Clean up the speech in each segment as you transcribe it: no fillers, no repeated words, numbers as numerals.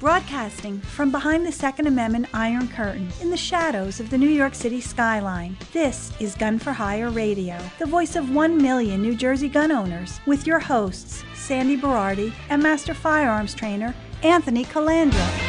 Broadcasting from behind the Second Amendment Iron Curtain in the shadows of the New York City skyline, this is Gun for Hire Radio, the voice of 1 million New Jersey gun owners, with your hosts, Sandy Berardi and Master Firearms Trainer, Anthony Calandra.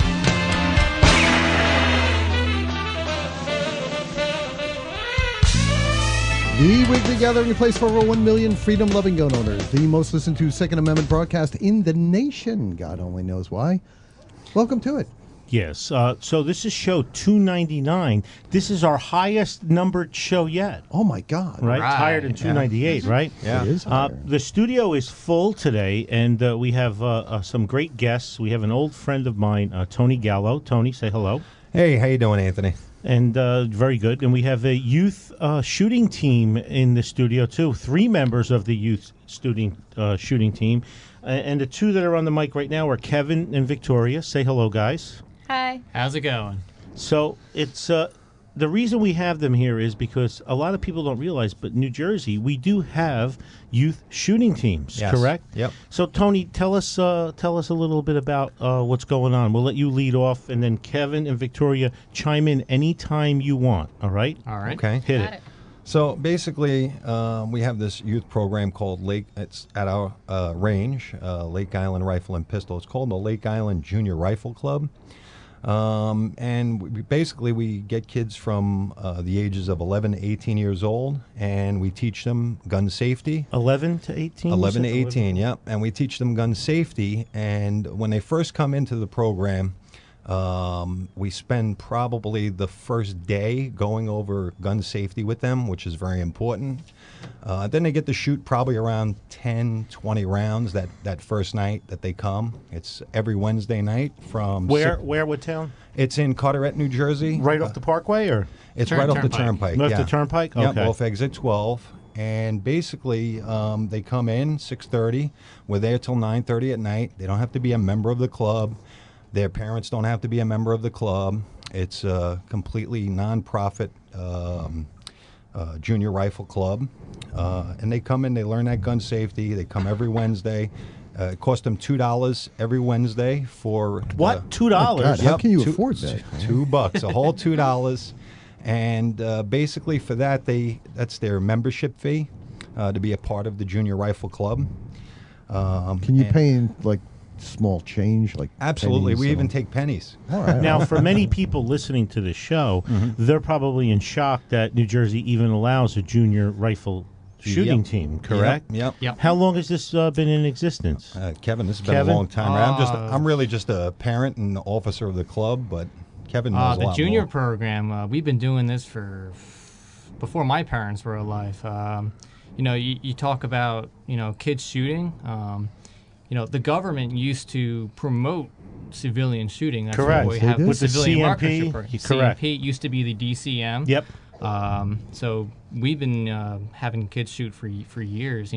The weekly gathering place for over 1 million freedom-loving gun owners. The most listened to Second Amendment broadcast in the nation. God only knows why. Welcome to it. Yes. So this is show 299. This is our highest numbered show yet. Oh, my God. Right? It's higher than 298, right? Yeah. It is higher. The studio is full today, and we have some great guests. We have an old friend of mine, Tony Gallo. Tony, say hello. Hey, how you doing, Anthony? And very good. And we have a youth shooting team in the studio, too. 3 members of the youth shooting team. And the 2 that are on the mic right now are Kevin and Victoria. Say hello, guys. Hi. How's it going? So it's the reason we have them here is because a lot of people don't realize, but New Jersey, we do have youth shooting teams, Yes. correct? Yep. So Tony, tell us a little bit about what's going on. We'll let you lead off, and then Kevin and Victoria chime in anytime you want. All right? All right. Okay. Hit Got it. it. So basically, we have this youth program called Lake. It's at our range, Lake Island Rifle and Pistol. It's called the Lake Island Junior Rifle Club. And we get kids from the ages of 11 to 18 years old, and we teach them gun safety. 11 to 18? 11 to 18, yep. And we teach them gun safety. And when they first come into the program, we spend probably the first day going over gun safety with them, which is very important. Then they get to shoot probably around 10, 20 rounds that first night that they come. It's every Wednesday night from... Where what town? It's in Carteret, New Jersey. Right off the Parkway, or? It's right off the Turnpike. Off yeah. the Turnpike? Yep, Okay. off exit 12. And basically, they come in 6:30. We're there till 9:30 at night. They don't have to be a member of the club. Their parents don't have to be a member of the club. It's a completely non-profit junior rifle club. And they come in, they learn that gun safety. They come every Wednesday. It costs them $2 every Wednesday for... What? $2? God, how Yep, can you afford that? $2, a whole $2. And basically for that's their membership fee to be a part of the Junior Rifle Club. Can you pay in, like, small change? Like Absolutely. pennies We or- even take pennies. All right. Now, for many people listening to the show, they're probably in shock that New Jersey even allows a junior rifle shooting Yep. team, correct? Yep. How long has this been in existence? Kevin, this has been Kevin? a long time. I'm really just a parent and officer of the club, but Kevin knows a The lot junior more. program, we've been doing this before my parents were alive. You talk about, kids shooting. The government used to promote civilian shooting. That's Correct. what we They have did. with With the civilian CMP? marksmanship program. Correct. CMP used to be the DCM. Yep. So we've been having kids shoot for years.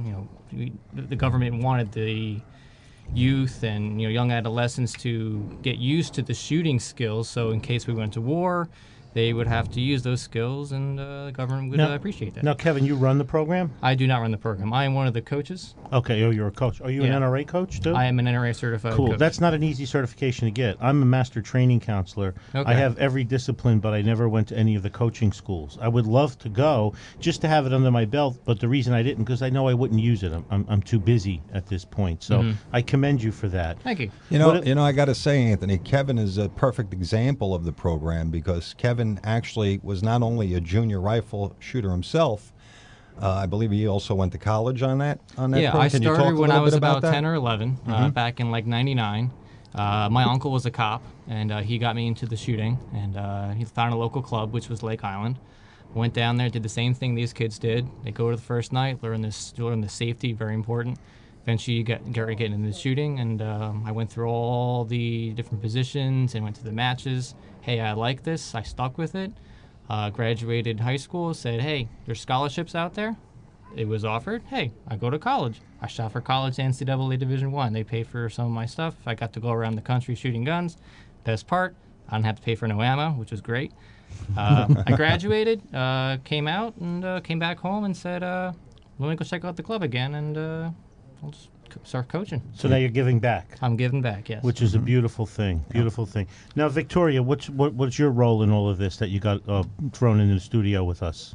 The government wanted the youth and young adolescents to get used to the shooting skills. So in case we went to war, they would have to use those skills, and the government would appreciate that. Now, Kevin, you run the program? I do not run the program. I am one of the coaches. Okay, you're a coach. Are you Yeah. an NRA coach, too? I am an NRA certified Cool. coach. That's not an easy certification to get. I'm a master training counselor. Okay. I have every discipline, but I never went to any of the coaching schools. I would love to go just to have it under my belt, but the reason I didn't, because I know I wouldn't use it. I'm too busy at this point. So I commend you for that. Thank you. I got to say, Anthony, Kevin is a perfect example of the program because Kevin actually was not only a junior rifle shooter himself. I believe he also went to college on that. Yeah, program. I Can you talk started a when I little was bit about that? 10 or 11, back in like 99. My uncle was a cop, and he got me into the shooting, and he found a local club, which was Lake Island. Went down there, did the same thing these kids did. They go to the first night, learn the safety, very important. Eventually, you get into the shooting, and I went through all the different positions and went to the matches. Hey, I like this. I stuck with it. Graduated high school, said, hey, there's scholarships out there. It was offered. Hey, I go to college. I shot for college NCAA Division I. They paid for some of my stuff. I got to go around the country shooting guns. Best part, I didn't have to pay for no ammo, which was great. I graduated, came out, and came back home and said, let me go check out the club again, and I'll just start coaching. So now you're giving back, I'm giving back, yes. which is a beautiful thing. Beautiful thing. Now, Victoria, what's your role in all of this that you got thrown into the studio with us?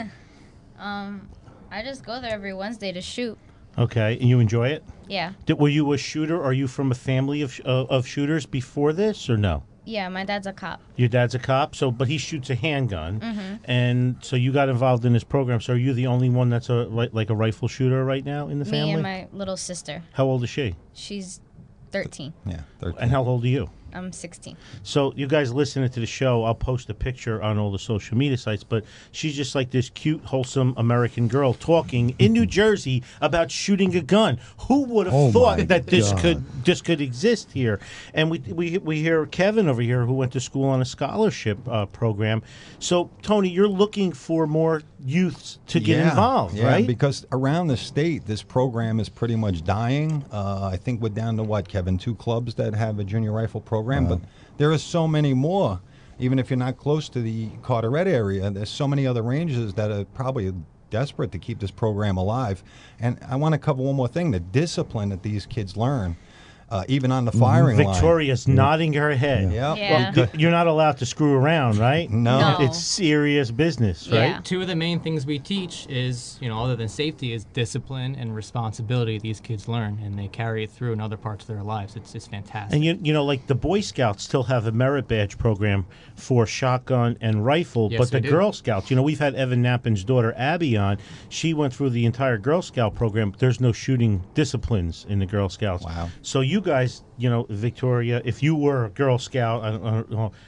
I just go there every Wednesday to shoot. Okay, and you enjoy it? Yeah. Were you a shooter? Are you from a family of shooters before this, or no? Yeah, my dad's a cop. Your dad's a cop, but he shoots a handgun, and so you got involved in this program. So are you the only one that's like a rifle shooter right now in the family? Me and my little sister. How old is she? She's 13. Yeah, 13. And how old are you? I'm 16. So you guys listening to the show, I'll post a picture on all the social media sites, but she's just like this cute, wholesome American girl talking in New Jersey about shooting a gun. Who would have thought that this could exist here? And we hear Kevin over here who went to school on a scholarship program. So Tony, you're looking for more youths to get involved, right? Because around the state, this program is pretty much dying. I think we're down to what, Kevin, 2 clubs that have a junior rifle program, but there are so many more. Even if you're not close to the Carteret area, there's so many other ranges that are probably desperate to keep this program alive. And I want to cover one more thing: the discipline that these kids learn. Even on the firing line. Victoria's nodding her head. Yeah. Well, you're not allowed to screw around, right? No. It's serious business, right? Yeah. 2 of the main things we teach is, other than safety, is discipline and responsibility these kids learn, and they carry it through in other parts of their lives. It's fantastic. And like the Boy Scouts still have a merit badge program for shotgun and rifle, Yes, but the we do. Girl Scouts, we've had Evan Knappin's daughter Abby on. She went through the entire Girl Scout program, but there's no shooting disciplines in the Girl Scouts. Wow. So you guys, Victoria, if you were a Girl Scout,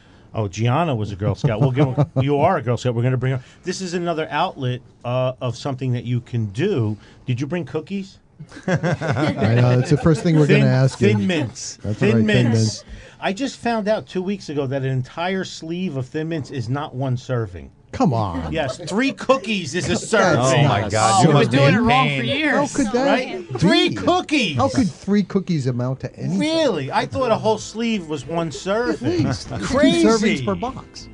Gianna was a Girl Scout. You are a Girl Scout. We're going to bring her. This is another outlet of something that you can do. Did you bring cookies? I know, that's the first thing we're going to ask you. Thin Mints. That's Thin right, Thin Mints. Mints. I just found out 2 weeks ago that an entire sleeve of Thin Mints is not one serving. Come on. Yes, 3 cookies is a serving. Oh my God! You We've must been be doing it in wrong pain. for years. How could that Right? be? 3 cookies. How could 3 cookies amount to anything? Really? I thought a whole sleeve was one serving. At least. Crazy. 2 servings per box.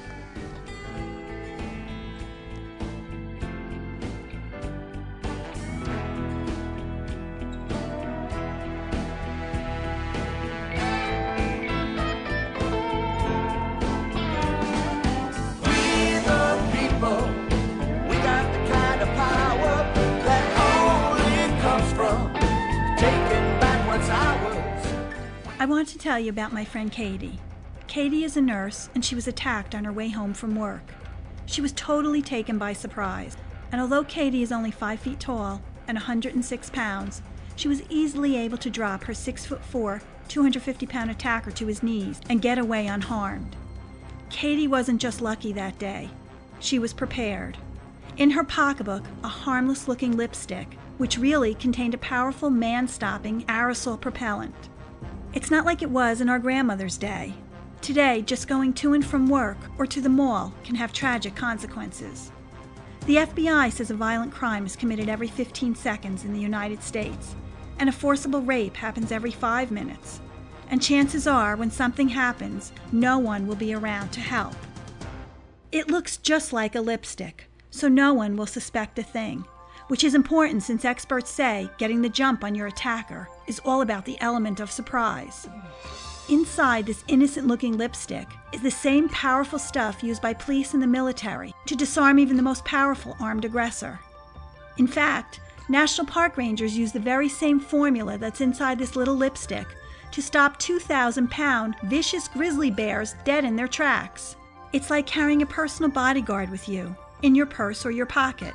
I want to tell you about my friend Katie. Katie is a nurse, and she was attacked on her way home from work. She was totally taken by surprise, and although Katie is only 5 feet tall and 106 pounds, she was easily able to drop her 6'4", 250-pound attacker to his knees and get away unharmed. Katie wasn't just lucky that day. She was prepared. In her pocketbook, a harmless-looking lipstick, which really contained a powerful man-stopping aerosol propellant. It's not like it was in our grandmother's day. Today, just going to and from work or to the mall can have tragic consequences. The FBI says a violent crime is committed every 15 seconds in the United States, and a forcible rape happens every 5 minutes. And chances are, when something happens, no one will be around to help. It looks just like a lipstick, so no one will suspect a thing, which is important since experts say getting the jump on your attacker is all about the element of surprise. Inside this innocent-looking lipstick is the same powerful stuff used by police and the military to disarm even the most powerful armed aggressor. In fact, National Park Rangers use the very same formula that's inside this little lipstick to stop 2,000-pound vicious grizzly bears dead in their tracks. It's like carrying a personal bodyguard with you, in your purse or your pocket.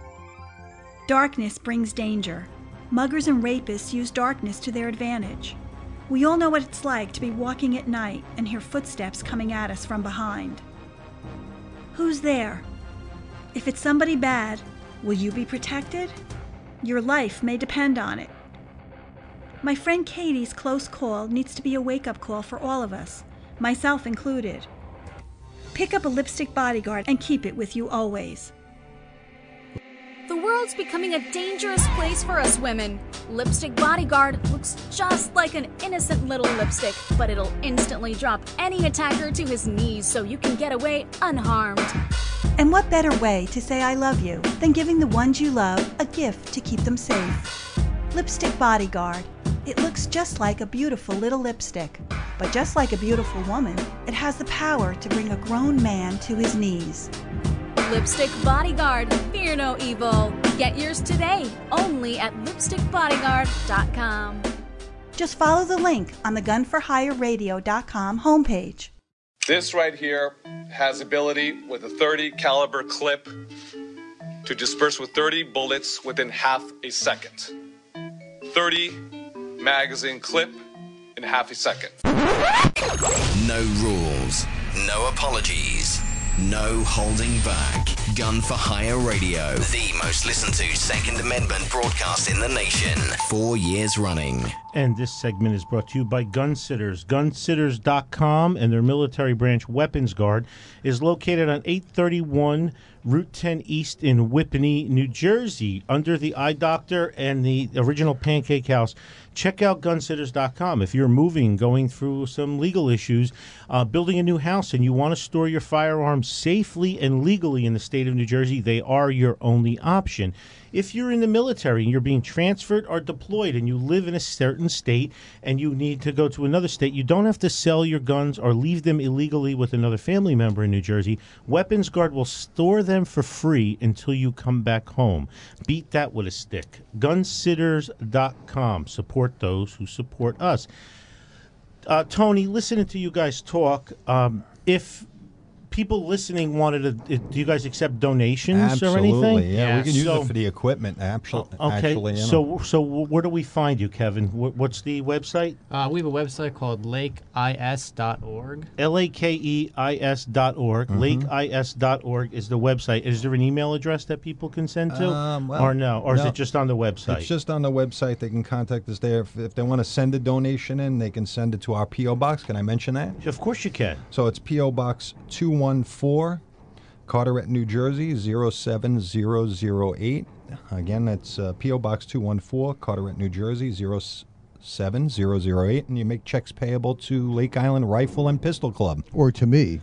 Darkness brings danger. Muggers and rapists use darkness to their advantage. We all know what it's like to be walking at night and hear footsteps coming at us from behind. Who's there? If it's somebody bad, will you be protected? Your life may depend on it. My friend Katie's close call needs to be a wake-up call for all of us, myself included. Pick up a lipstick bodyguard and keep it with you always. The world's becoming a dangerous place for us women. Lipstick Bodyguard looks just like an innocent little lipstick, but it'll instantly drop any attacker to his knees so you can get away unharmed. And what better way to say I love you than giving the ones you love a gift to keep them safe? Lipstick Bodyguard. It looks just like a beautiful little lipstick. But just like a beautiful woman, it has the power to bring a grown man to his knees. Lipstick Bodyguard, fear no evil. Get yours today, only at lipstickbodyguard.com. Just follow the link on the gunforhireradio.com homepage. This right here has ability with a .30 caliber clip to disperse with 30 bullets within half a second. 30 magazine clip in half a second. No rules, no apologies, no holding back. Gun for Hire Radio, the most listened to Second Amendment broadcast in the nation, 4 years running. And this segment is brought to you by Gunsitters. Gunsitters.com and their military branch Weapons Guard is located on 831 Route 10 East in Whippany, New Jersey, under the Eye Doctor and the original Pancake House. Check out Gunsitters.com. If you're moving, going through some legal issues, building a new house, and you want to store your firearms safely and legally in the state of New Jersey, they are your only option. If you're in the military and you're being transferred or deployed and you live in a certain state and you need to go to another state, you don't have to sell your guns or leave them illegally with another family member in New Jersey. Weapons Guard will store them for free until you come back home. Beat that with a stick. Gunsitters.com. Support those who support us. Tony, listening to you guys talk, if people listening wanted to, do you guys accept donations or anything? Absolutely, yeah. We can use it for the equipment, actually. Okay, You know. so where do we find you, Kevin? What's the website? We have a website called lakeis.org. LAKEIS.org. Lakeis.org is the website. Is there an email address that people can send to? Or no? Or is it just on the website? It's just on the website. They can contact us there. If they want to send a donation in, they can send it to our P.O. Box. Can I mention that? Of course you can. So it's P.O. Box 214, Carteret, New Jersey, 07008. Again, that's P.O. Box 214, Carteret, New Jersey, 07008. And you make checks payable to Lake Island Rifle and Pistol Club. Or to me.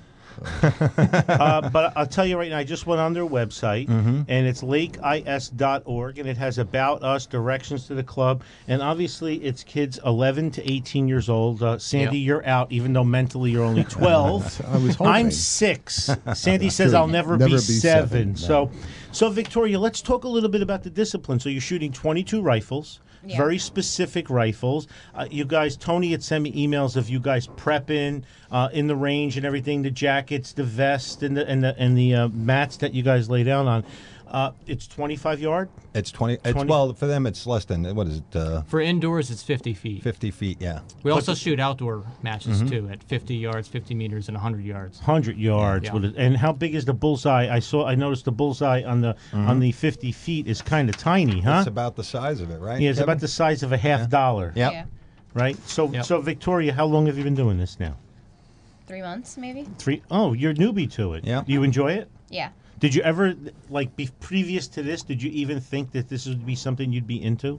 But I'll tell you right now, I just went on their website, and it's lakeis.org, and it has about us, directions to the club, and obviously it's kids 11 to 18 years old. Sandy, you're out, even though mentally you're only 12. I was hoping. I'm 6. Sandy says I'll never be 7. No. So, Victoria, let's talk a little bit about the discipline. So you're shooting 22 rifles. Yeah. Very specific rifles. You guys, Tony had sent me emails of you guys prepping in the range and everything, the jackets, the vest, and the mats that you guys lay down on. It's 25 yard? It's 20. Well, for them, it's less than, what is it? For indoors, it's 50 feet. 50 feet, yeah. We also shoot outdoor matches, too, at 50 yards, 50 meters, and 100 yards. 100 yards. Yeah. And how big is the bullseye? I noticed the bullseye on the 50 feet is kind of tiny, huh? It's about the size of it, right? Yeah, it's Kevin? about the size of a $50. Yep. Yeah. Right? So, Yep. so Victoria, how long have you been doing this now? 3 months, maybe? 3. Oh, you're a newbie to it. Yeah. Do you enjoy it? Yeah. Did you ever, previous to this, did you even think that this would be something you'd be into?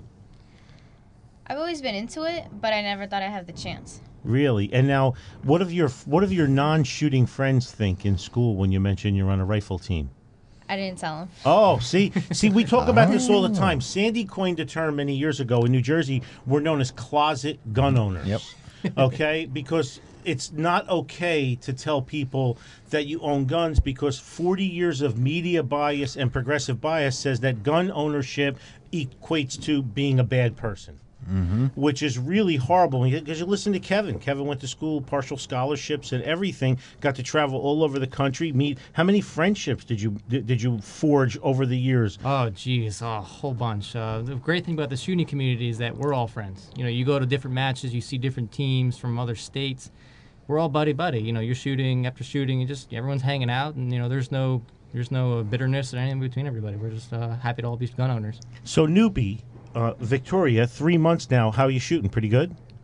I've always been into it, but I never thought I'd have the chance. Really? And now, what of your non-shooting friends think in school when you mention you're on a rifle team? I didn't tell him. Oh, see, we talk about this all the time. Sandy coined a term many years ago in New Jersey. We're known as closet gun owners. Yep. Okay, because it's not okay to tell people that you own guns, because 40 years of media bias and progressive bias says that gun ownership equates to being a bad person. Which is really horrible, because you listen to Kevin. Kevin went to school, partial scholarships and everything. Got to travel all over the country. Meet. How many friendships did you forge over the years? Oh, geez, a whole bunch. The great thing about the shooting community is that we're all friends. You know, you go to different matches, you see different teams from other states. We're all buddy-buddy. You know, you're shooting after shooting, and just everyone's hanging out, and you know, there's no bitterness or anything between everybody. We're just happy to all be gun owners. So newbie. Victoria, 3 months now. How are you shooting? Pretty good?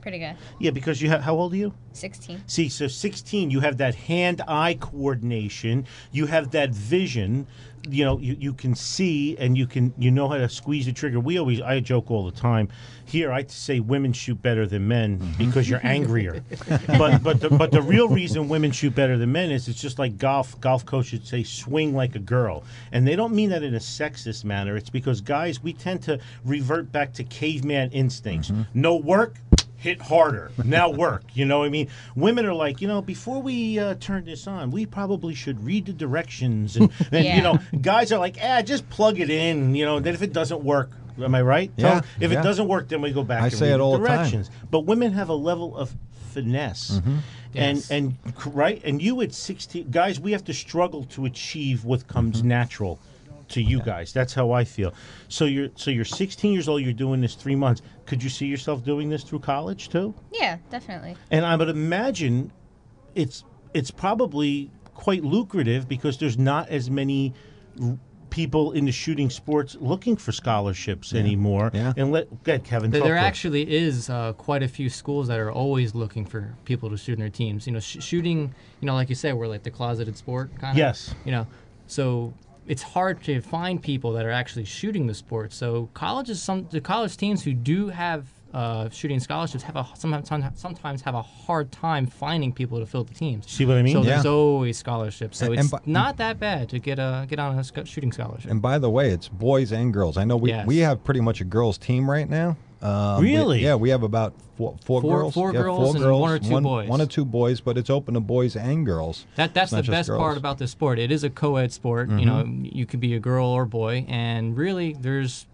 Pretty good. Yeah, because you have, how old are you? 16. See, so 16, you have that hand-eye coordination. You have that vision. You know, you can see and you know how to squeeze the trigger. I joke all the time. Here, I say women shoot better than men because you're angrier. but the real reason women shoot better than men is it's just like golf. Golf coaches say swing like a girl, and they don't mean that in a sexist manner. It's because guys, we tend to revert back to caveman instincts. No work. Hit harder. Now work. You know what I mean? Women are like, before we turn this on, we probably should read the directions. And guys are like, just plug it in. Then if it doesn't work, am I right? Yeah. If it doesn't work, then we go back and say read it all the the time. directions. But women have a level of finesse. Yes. And right? And you at 16, guys, we have to struggle to achieve what comes natural to you guys. That's how I feel. So you're 16 years old, you're doing this 3 months. Could you see yourself doing this through college too? Yeah, definitely. And I would imagine it's probably quite lucrative because there's not as many people in the shooting sports looking for scholarships anymore. Yeah. And go ahead, Kevin. There actually is quite a few schools that are always looking for people to shoot in their teams. Shooting, like you said, we're like the closeted sport kind of. Yes. So it's hard to find people that are actually shooting the sport. So the college teams who do have shooting scholarships sometimes have a hard time finding people to fill the teams. See what I mean? So there's always scholarships. So it's and not that bad to get on a shooting scholarship. And by the way, it's boys and girls. I know we have pretty much a girls team right now. Really? We have about four girls. Four girls and one or two boys. One or two boys, but it's open to boys and girls. That's the best part about this sport. It is a co-ed sport. You could be a girl or boy, and really there's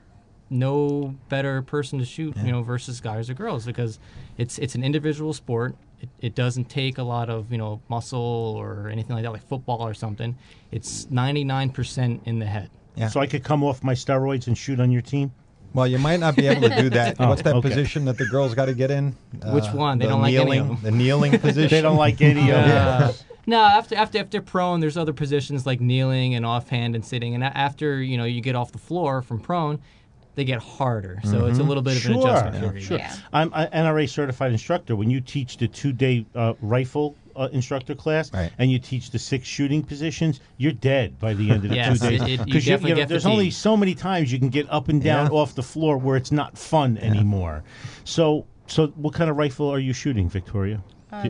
no better person to shoot, versus guys or girls, because it's an individual sport. It doesn't take a lot of muscle or anything like that, like football or something. It's 99% in the head. Yeah. So I could come off my steroids and shoot on your team? Well, you might not be able to do that. What's that okay. position that the girls got to get in? Which one? They don't like any of them. The kneeling position. They don't like any of them. No, after prone, there's other positions like kneeling and offhand and sitting. And after you get off the floor from prone, they get harder. So it's a little bit of an adjustment period. Sure. Yeah. I'm an NRA certified instructor. When you teach the 2-day rifle instructor class and you teach the 6 shooting positions, you're dead by the end of the 2 days. Because there's only so many times you can get up and down off the floor where it's not fun anymore. So what kind of rifle are you shooting, Victoria?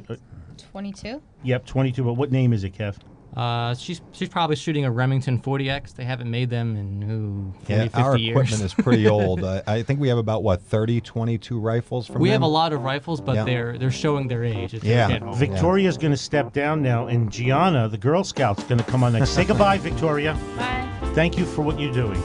22. Yep, 22. But what name is it, Kev? She's probably shooting a Remington 40X. They haven't made them in 40, 50 our years. equipment is pretty old. I think we have about 30, 22 rifles from We them. have a lot of rifles, but they're showing their age. Victoria's going to step down now, and Gianna, the Girl Scout's going to come on next. Say goodbye, Victoria. Bye. Thank you for what you're doing.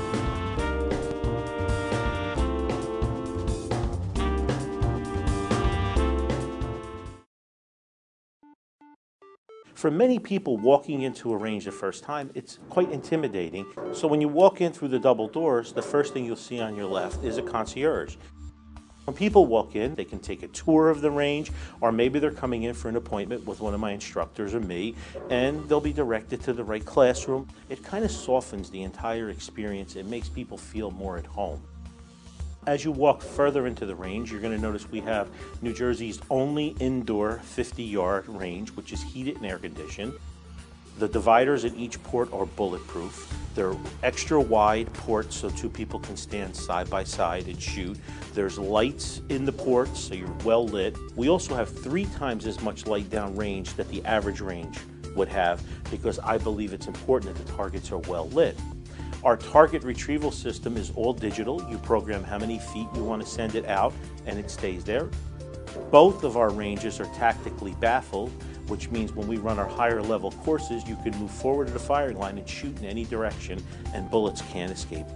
For many people, walking into a range the first time, it's quite intimidating. So when you walk in through the double doors, the first thing you'll see on your left is a concierge. When people walk in, they can take a tour of the range, or maybe they're coming in for an appointment with one of my instructors or me, and they'll be directed to the right classroom. It kind of softens the entire experience. It makes people feel more at home. As you walk further into the range, you're going to notice we have New Jersey's only indoor 50-yard range, which is heated and air conditioned. The dividers in each port are bulletproof. They're extra wide ports so 2 people can stand side by side and shoot. There's lights in the ports, so you're well lit. We also have 3 times as much light down range that the average range would have, because I believe it's important that the targets are well lit. Our target retrieval system is all digital. You program how many feet you want to send it out, and it stays there. Both of our ranges are tactically baffled, which means when we run our higher level courses, you can move forward to the firing line and shoot in any direction, and bullets can't escape.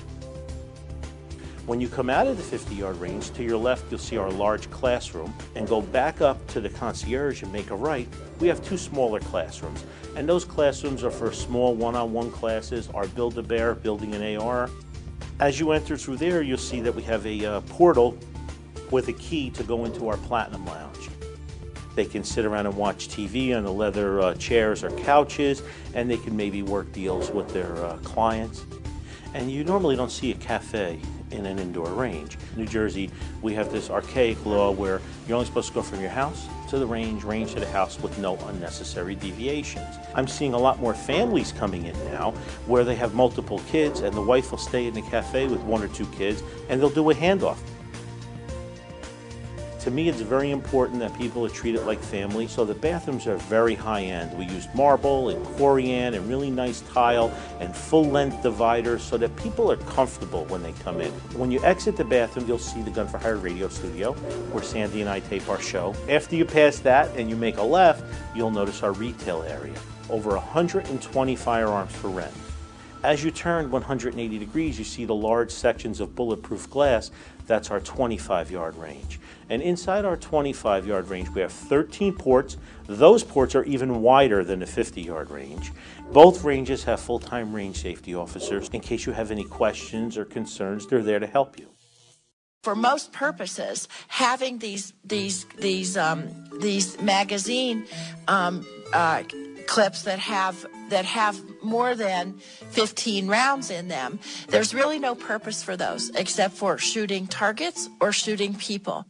When you come out of the 50-yard range, to your left you'll see our large classroom, and go back up to the concierge and make a right. We have 2 smaller classrooms, and those classrooms are for small one-on-one classes, our Build-A-Bear, building an AR. As you enter through there, you'll see that we have a portal with a key to go into our Platinum Lounge. They can sit around and watch TV on the leather chairs or couches, and they can maybe work deals with their clients. And you normally don't see a cafe in an indoor range. New Jersey we have this archaic law where you're only supposed to go from your house to the range to the house with no unnecessary deviations. I'm seeing a lot more families coming in now where they have multiple kids and the wife will stay in the cafe with 1 or 2 kids and they'll do a handoff. To me, it's very important that people are treated like family, so the bathrooms are very high-end. We used marble and corian and really nice tile and full-length dividers so that people are comfortable when they come in. When you exit the bathroom, you'll see the Gun for Hire radio studio where Sandy and I tape our show. After you pass that and you make a left, you'll notice our retail area. Over 120 firearms for rent. As you turn 180 degrees, you see the large sections of bulletproof glass. That's our 25-yard range. And inside our 25-yard range, we have 13 ports. Those ports are even wider than the 50-yard range. Both ranges have full-time range safety officers. In case you have any questions or concerns, they're there to help you. For most purposes, having these magazine clips that have more than 15 rounds in them, there's really no purpose for those except for shooting targets or shooting people.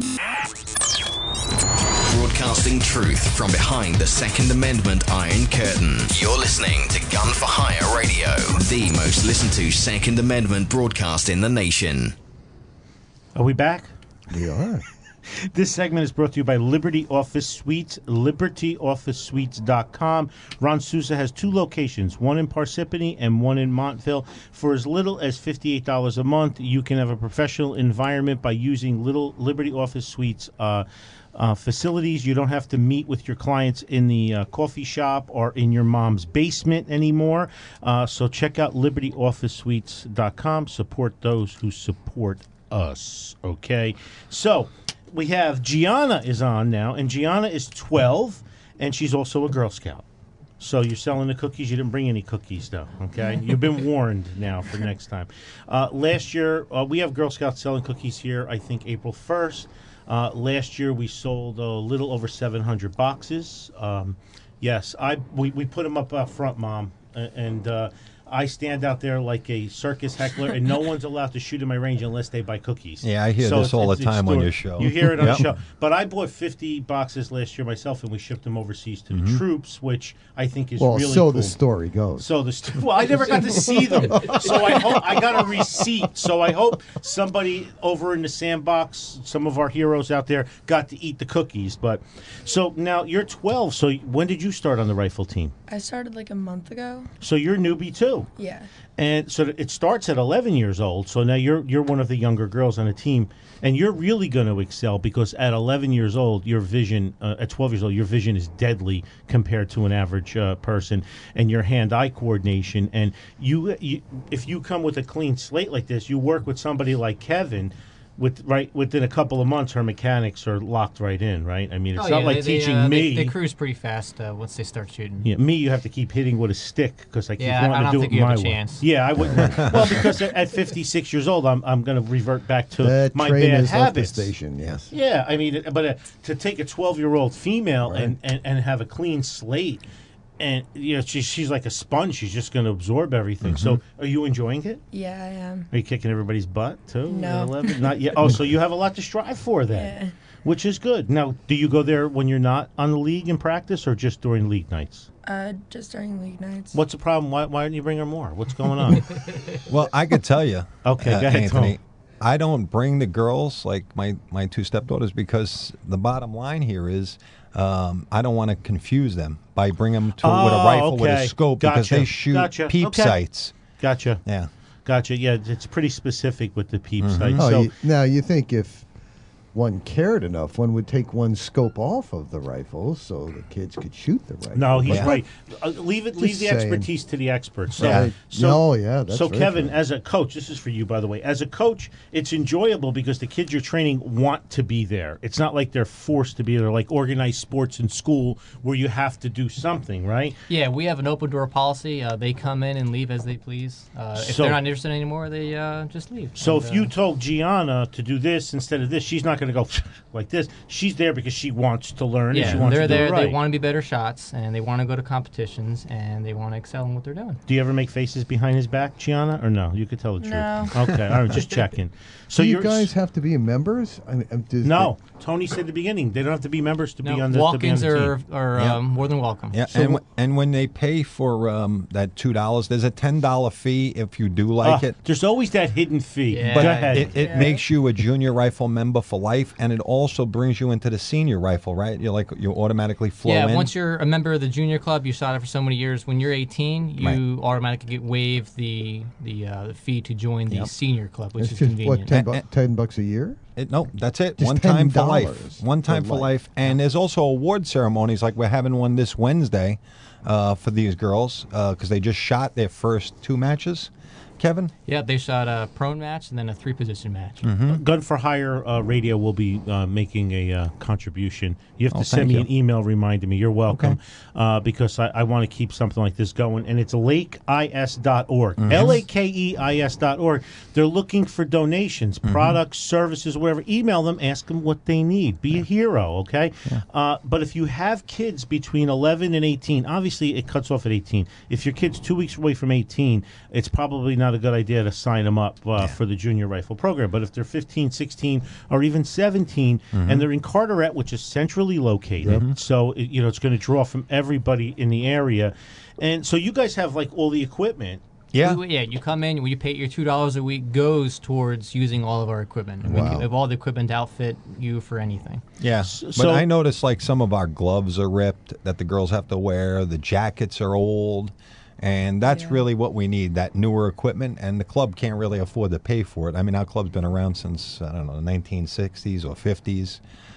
Broadcasting truth from behind the Second Amendment Iron Curtain. You're listening to Gun for Hire Radio, the most listened to Second Amendment broadcast in the nation. Are we back? We are. This segment is brought to you by Liberty Office Suites, libertyofficesuites.com. Ron Sousa has 2 locations, one in Parsippany and one in Montville. For as little as $58 a month, you can have a professional environment by using Liberty Office Suites facilities. You don't have to meet with your clients in the coffee shop or in your mom's basement anymore. So check out libertyofficesuites.com. Support those who support us. Okay? So we have Gianna is on now, and Gianna is 12, and she's also a Girl Scout. So you're selling the cookies. You didn't bring any cookies, though, okay? You've been warned now for next time. Last year, we have Girl Scouts selling cookies here, I think, April 1st. Last year, we sold a little over 700 boxes. Yes, we put them up front, Mom, and I stand out there like a circus heckler, and no one's allowed to shoot in my range unless they buy cookies. Yeah, I hear this all the time on your show. You hear it on the show. But I bought 50 boxes last year myself, and we shipped them overseas to the troops, which I think is really cool. So the story goes. Well, I never got to see them, so I hope I got a receipt. So I hope somebody over in the sandbox, some of our heroes out there, got to eat the cookies. But so now you're 12. So when did you start on the rifle team? I started like a month ago. So you're a newbie too. Yeah. And so it starts at 11 years old. So now you're one of the younger girls on the team, and you're really going to excel because at 11 years old, your vision, at 12 years old, your vision is deadly compared to an average person, and your hand-eye coordination. And you, if you come with a clean slate like this, you work with somebody like Kevin. Within a couple of months, her mechanics are locked right in, right? I mean, it's not like teaching me. They cruise pretty fast once they start shooting. Yeah, me, you have to keep hitting with a stick because I keep I wanting don't to do think it you my have a way. chance. Yeah, I wouldn't. Well, because at 56 years old, I'm going to revert back to That my train bad has left the habits. station, yes. Yeah, I mean, but to take a 12-year-old female and have a clean slate. And she's like a sponge. She's just going to absorb everything. So, are you enjoying it? Yeah, I am. Are you kicking everybody's butt too? No, 11? Not yet. Oh, so you have a lot to strive for then, yeah. Which is good. Now, do you go there when you're not on the league in practice, or just during league nights? Just during league nights. What's the problem? Why didn't you bring her more? What's going on? Well, I could tell you. Okay, go ahead, Anthony. Tom. I don't bring the girls like my 2 stepdaughters because the bottom line here is I don't want to confuse them by bringing them with a rifle with a scope because they shoot peep sights. Gotcha. Yeah. Gotcha. Yeah, it's pretty specific with the peep sights. Oh, So, now you think if one cared enough, one would take one scope off of the rifle so the kids could shoot the rifle. no, he's But- right. Leave the saying. expertise to the experts. So, Yeah. That's so very Kevin, true. as a coach, this is for you, by the way. As a coach, it's enjoyable because the kids you're training want to be there. It's not like they're forced to be there, like organized sports in school where you have to do something, right? Yeah, we have an open door policy. They come in and leave as they please. If So- they're not interested anymore, they just leave. So And, if you told Gianna to do this instead of this, she's not going going to go like this. She's there because she wants to learn. and she Yeah, wants they're to do there. it right. They want to be better shots, and they want to go to competitions, and they want to excel in what they're doing. Do you ever make faces behind his back, Gianna, or no? You could tell the No. truth. Okay, all right, just checking. So Do you you're guys have to be members? no. Tony said at the beginning they don't have to be members to be No, on the walk-ins to be on the are, team. are more than welcome. Yeah, So and when they pay for that $2, there's a $10 fee if you do like it. There's always that hidden fee. Yeah. Go But ahead. it makes you a junior rifle member for life, and it also brings you into the senior rifle, right? You automatically flow Yeah, in. once you're a member of the junior club, you shot it for so many years. When you're 18, you automatically get waived the fee to join the senior club, which It's is just convenient. what, $10 a year? No, that's it. Just One time for $10 life. One time for for life. life. And there's also award ceremonies, like we're having one this Wednesday for these girls because they just shot their first 2 matches. Kevin? Yeah, they shot a prone match and then a 3-position match. Gun for Hire Radio will be making a contribution. You have to send thank me you. an email reminding me. You're welcome, because I want to keep something like this going. And it's lakeis.org, LAKEIS.org. They're looking for donations, products, services, whatever. Email them, ask them what they need. Be a hero, okay? But if you have kids between 11 and 18, obviously it cuts off at 18. If your kid's 2 weeks away from 18, it's probably not a good idea to sign them up for the junior rifle program. But if they're 15, 16, or even 17, and they're in Carteret, which is centrally located, so it's going to draw from everybody in the area. And so you guys have like all the equipment. Yeah. You come in, you pay your $2 a week goes towards using all of our equipment. And we have all the equipment to outfit you for anything. Yeah. But I noticed like some of our gloves are ripped that the girls have to wear. The jackets are old. And that's really what we need, that newer equipment, and the club can't really afford to pay for it. I mean, our club's been around since, I don't know, the 1960s or 50s,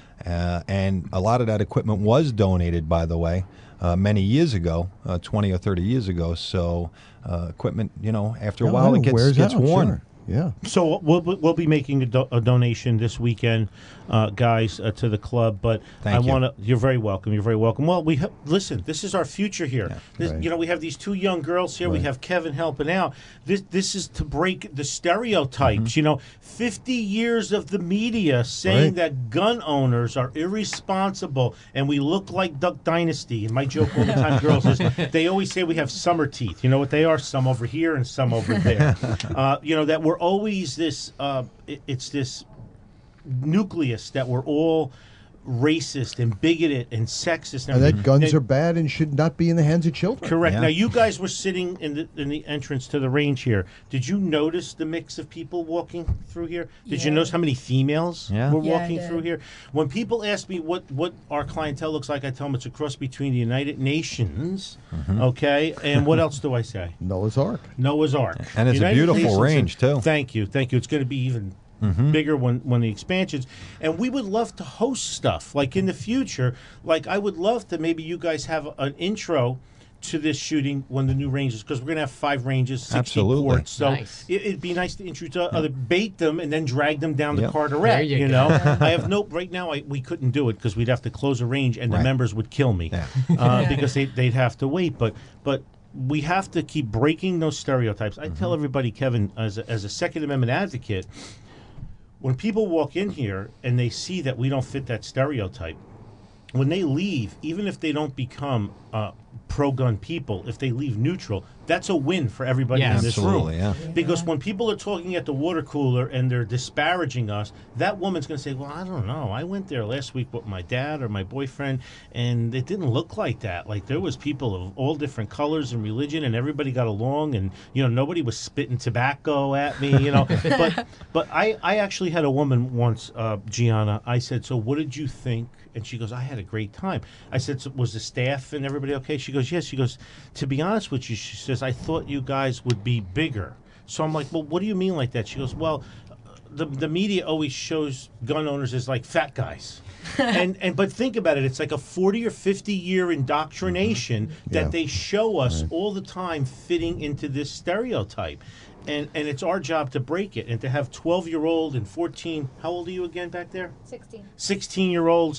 and a lot of that equipment was donated, by the way, many years ago, 20 or 30 years ago, so equipment, after a while it gets worn. Sure. Yeah. So we'll be making a donation this weekend, guys, to the club. But Thank you. You're very welcome. You're very welcome. Well, listen. This is our future here. Right. We have these 2 young girls here. We have Kevin helping out. This is to break the stereotypes. 50 years of the media saying that gun owners are irresponsible and we look like Duck Dynasty. And my joke all the time, girls, is they always say we have summer teeth. You know what they are? Some over here and some over there. That we're always this. It's this nucleus that we're all racist and bigoted and sexist, And that guns are bad and should not be in the hands of children. correct. Yeah. Now, you guys were sitting in the entrance to the range here. Did you notice the mix of people walking through here? Did you notice how many females were Yeah, I walking did. through here? When people ask me what our clientele looks like, I tell them it's a cross between the United Nations, okay, and what else do I say? Noah's Ark. Noah's Ark. And it's a United beautiful Nations, range, too. Thank you. It's going to be even bigger when the expansions. And we would love to host stuff like in the future. Like I would love to maybe you guys have an intro to this shooting when the new ranges, because we're going to have 5 ranges, 60 Absolutely. ports. So Nice. it'd be nice to introduce bait them and then drag them down the Yep. Carteret. There you go. I have right now we couldn't do it because we'd have to close a range and the members would kill me because they'd have to wait. But we have to keep breaking those stereotypes. I tell everybody, Kevin, as a Second Amendment advocate, when people walk in here and they see that we don't fit that stereotype, when they leave, even if they don't become pro-gun people, if they leave neutral, that's a win for everybody in this room. Absolutely, yeah. Because when people are talking at the water cooler and they're disparaging us, that woman's going to say, well, I don't know. I went there last week with my dad or my boyfriend, and it didn't look like that. Like, there was people of all different colors and religion, and everybody got along, and, nobody was spitting tobacco at me, But I actually had a woman once, Gianna, I said, so what did you think? And she goes, I had a great time. I said, so was the staff and everybody okay? She goes, yes. She goes, to be honest with you, she says, I thought you guys would be bigger. So I'm like, well, what do you mean like that? She goes, well, the media always shows gun owners as like fat guys. But think about it, it's like a 40 or 50 year indoctrination that they show us all the time fitting into this stereotype. And it's our job to break it and to have 12-year-old and 14, how old are you again back there? 16. 16-year-olds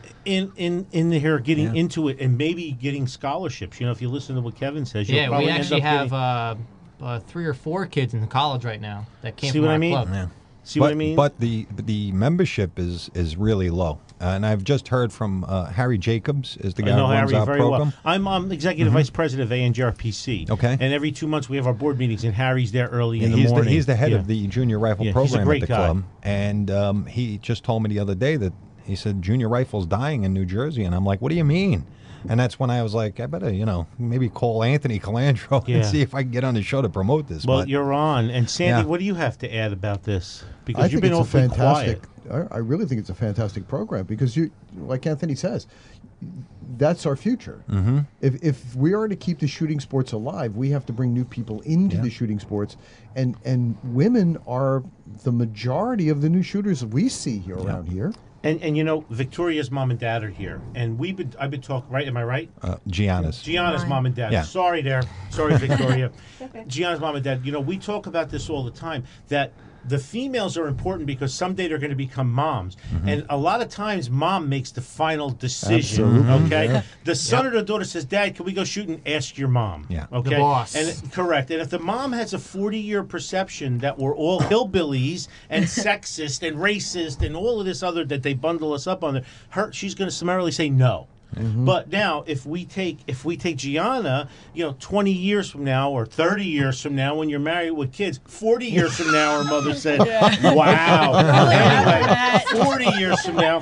in here getting into it and maybe getting scholarships. If you listen to what Kevin says, you'll probably we end actually up have 3 or 4 kids in college right now that came See from what our I mean? club. Yeah. See what I mean? But the membership is really low. And I've just heard from Harry Jacobs, is the guy I know who runs Harry our very program. well. I'm executive vice president of ANJRPC. Okay. And every 2 months we have our board meetings, and Harry's there early in the He's morning. he's the head Yeah. of the junior rifle Yeah, he's a program great at the guy. club. And he just told me the other day that he said junior rifle's dying in New Jersey. And I'm like, what do you mean? And that's when I was like, I better, maybe call Anthony Calandro Yeah. and see if I can get on the show to promote this. Well, but you're on. And Sandy, Yeah. what do you have to add about this? Because I you've think been it's a awfully fantastic. quiet. I really think it's a fantastic program because like Anthony says, that's our future. Mhm. If we are to keep the shooting sports alive, we have to bring new people into the shooting sports, and women are the majority of the new shooters we see here around here. And Victoria's mom and dad are here, and I've been talking. Right? Am I right? Gianna's mom and dad. Yeah. Sorry, Victoria. Gianna's mom and dad. We talk about this all the time. That the females are important because someday they're going to become moms, and a lot of times mom makes the final decision. Absolutely. Okay, Yeah. the son or the daughter says, "Dad, can we go shoot?" And ask your mom. Yeah. Okay. The boss. And correct. And if the mom has a 40-year perception that we're all hillbillies and sexist and racist and all of this other that they bundle us up on, she's going to summarily say no. But now, if we take Gianna, 20 years from now or 30 years from now, when you're married with kids, 40 years from now, her mother said, "Wow." Anyway, 40 years from now,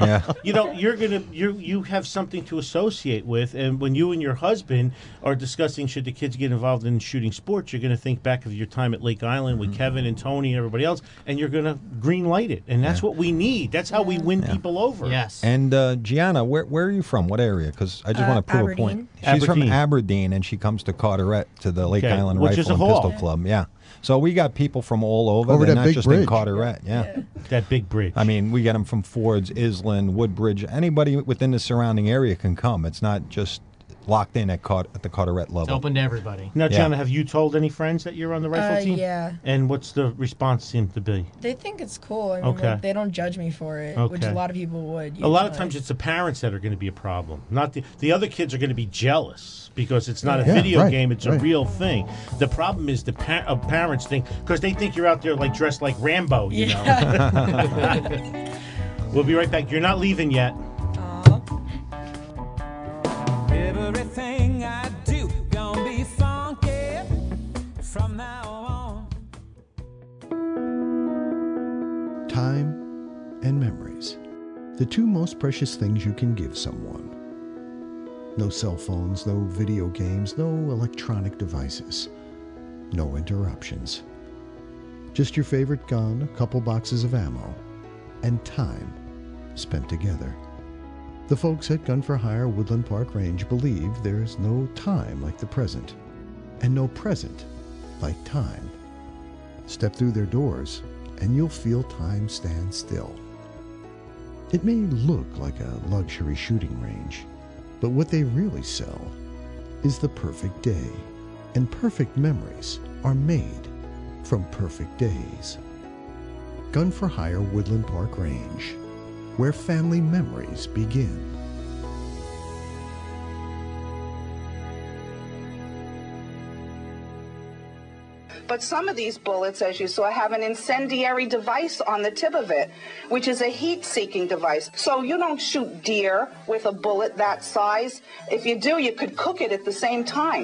you have something to associate with, and when you and your husband are discussing should the kids get involved in shooting sports, you're going to think back of your time at Lake Island with Kevin and Tony and everybody else, and you're going to green light it, and that's what we need. That's how we win people over. Yes. And Gianna, where are you from? What area? Because I just want to prove a point. Aberdeen. She's from Aberdeen. Aberdeen, and she comes to Carteret to the Lake Okay, Island which Rifle is a and hall. Pistol Club. Yeah. So we got people from all over. Over They're that not big just in bridge. Carteret. Yeah. That big bridge. I mean, we get them from Fords, Island, Woodbridge. Anybody within the surrounding area can come. It's not just locked in at the Carteret level. It's open to everybody. Now, Yeah. Gianna, have you told any friends that you're on the rifle team? Yeah. And what's the response seem to be? They think it's cool. I mean, Okay. like, they don't judge me for it, which Okay. a lot of people would. A lot of usually. times it's the parents that are going to be a problem. Not the other kids are going to be jealous because it's not a Yeah, video right, game, it's a right. real thing. The problem is the parents think, because they think you're out there like dressed like Rambo, you know. We'll be right back. You're not leaving yet. Everything I do gonna be funky from now on. Time and memories. The two most precious things you can give someone. No cell phones, no video games, no electronic devices. No interruptions. Just your favorite gun, a couple boxes of ammo, and time spent together. The folks at Gun for Hire Woodland Park Range believe there's no time like the present, and no present like time. Step through their doors, and you'll feel time stand still. It may look like a luxury shooting range, but what they really sell is the perfect day, and perfect memories are made from perfect days. Gun for Hire Woodland Park Range, where family memories begin. But some of these bullets, as you saw, have an incendiary device on the tip of it, which is a heat-seeking device. So you don't shoot deer with a bullet that size. If you do, you could cook it at the same time.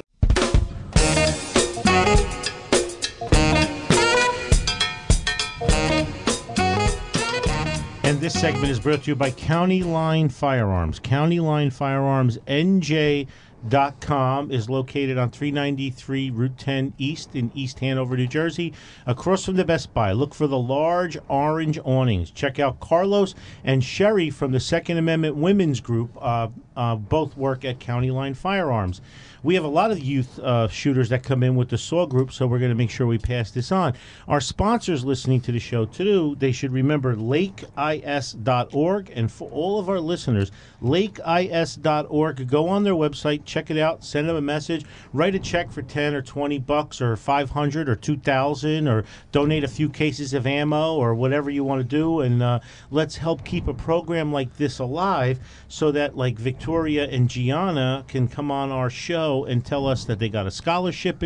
And this segment is brought to you by County Line Firearms. County Line Firearms, NJ.com, is located on 393 Route 10 East in East Hanover, New Jersey, across from the Best Buy. Look for the large orange awnings. Check out Carlos and Sherry from the Second Amendment Women's Group. Both work at County Line Firearms. We have a lot of youth shooters that come in with the SAW group, so we're going to make sure we pass this on. Our sponsors listening to the show, too, they should remember lakeis.org. And for all of our listeners, lakeis.org, go on their website, check it out, send them a message, write a check for $10 or $20 or $500 or $2,000, or donate a few cases of ammo or whatever you want to do, and let's help keep a program like this alive so that, like, Victoria and Gianna can come on our show and tell us that they got a scholarship in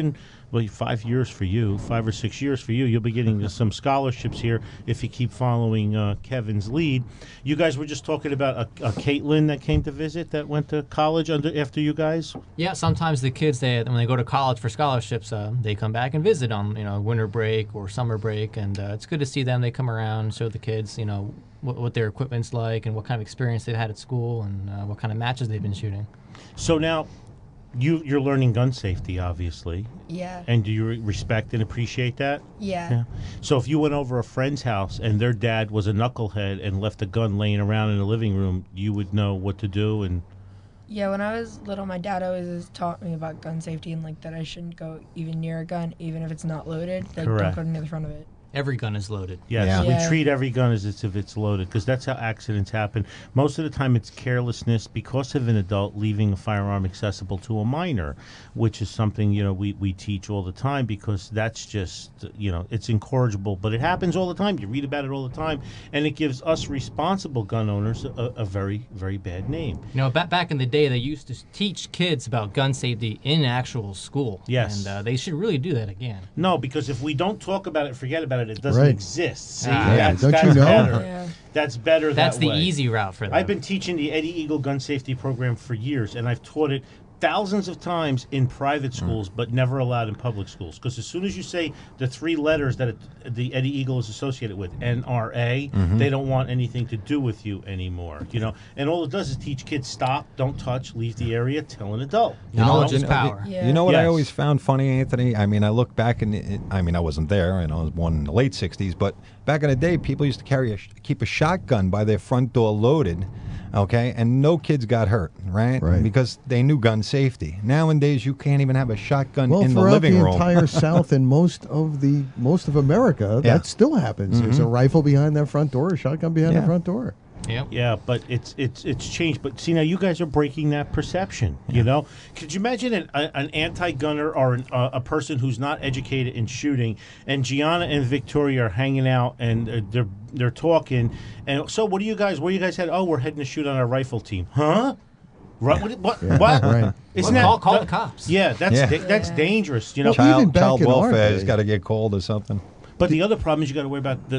well, 5 years for you, 5 or 6 years for you. You'll be getting some scholarships here if you keep following Kevin's lead. You guys were just talking about a Caitlin that came to visit that went to college after you guys. Yeah, sometimes the kids, when they go to college for scholarships, they come back and visit on winter break or summer break, and it's good to see them. They come around, show the kids what their equipment's like and what kind of experience they've had at school and what kind of matches they've been shooting. So now, you're learning gun safety, obviously. Yeah. And do you respect and appreciate that? Yeah. So if you went over a friend's house and their dad was a knucklehead and left a gun laying around in the living room, you would know what to do. And Yeah, when I was little, my dad always taught me about gun safety and that I shouldn't go even near a gun, even if it's not loaded. Correct. Don't go near the front of it. Every gun is loaded. Yes, we treat every gun as if it's loaded because that's how accidents happen. Most of the time it's carelessness because of an adult leaving a firearm accessible to a minor, which is something, we teach all the time because that's just, it's incorrigible. But it happens all the time. You read about it all the time. And it gives us responsible gun owners a very, very bad name. Back in the day, they used to teach kids about gun safety in actual school. Yes. And they should really do that again. No, because if we don't talk about it, forget about it, it doesn't Right. exist. See, Don't you that's know? better. Yeah. That's better. That's that the way. easy route for them. I've been teaching the Eddie Eagle gun safety program for years, and I've taught it thousands of times in private schools, but never allowed in public schools. Because as soon as you say the 3 letters that the Eddie Eagle is associated with, NRA, they don't want anything to do with you anymore. And all it does is teach kids stop, don't touch, leave the area, tell an adult. Knowledge is power. You know what I Yes. always found funny, Anthony? I mean, I look back I wasn't there, I was born in the late 60s, but back in the day, people used to keep a shotgun by their front door loaded, okay, and no kids got hurt, right? Because they knew gun safety. Nowadays, you can't even have a shotgun in the living room. Well, throughout the entire South and most of America, that still happens. There's a rifle behind their front door, a shotgun behind the front door. Yep. Yeah, but it's changed. But see, now you guys are breaking that perception. Could you imagine an anti-gunner or a person who's not educated in shooting, and Gianna and Victoria are hanging out and they're talking, and so where you guys headed? Oh, we're heading to shoot on our rifle team, huh? Right? What? Yeah, What? right. Isn't Call the cops. Yeah, that's dangerous. Even Child back in our welfare day. has got to get called or something. But the other problem is you got to worry about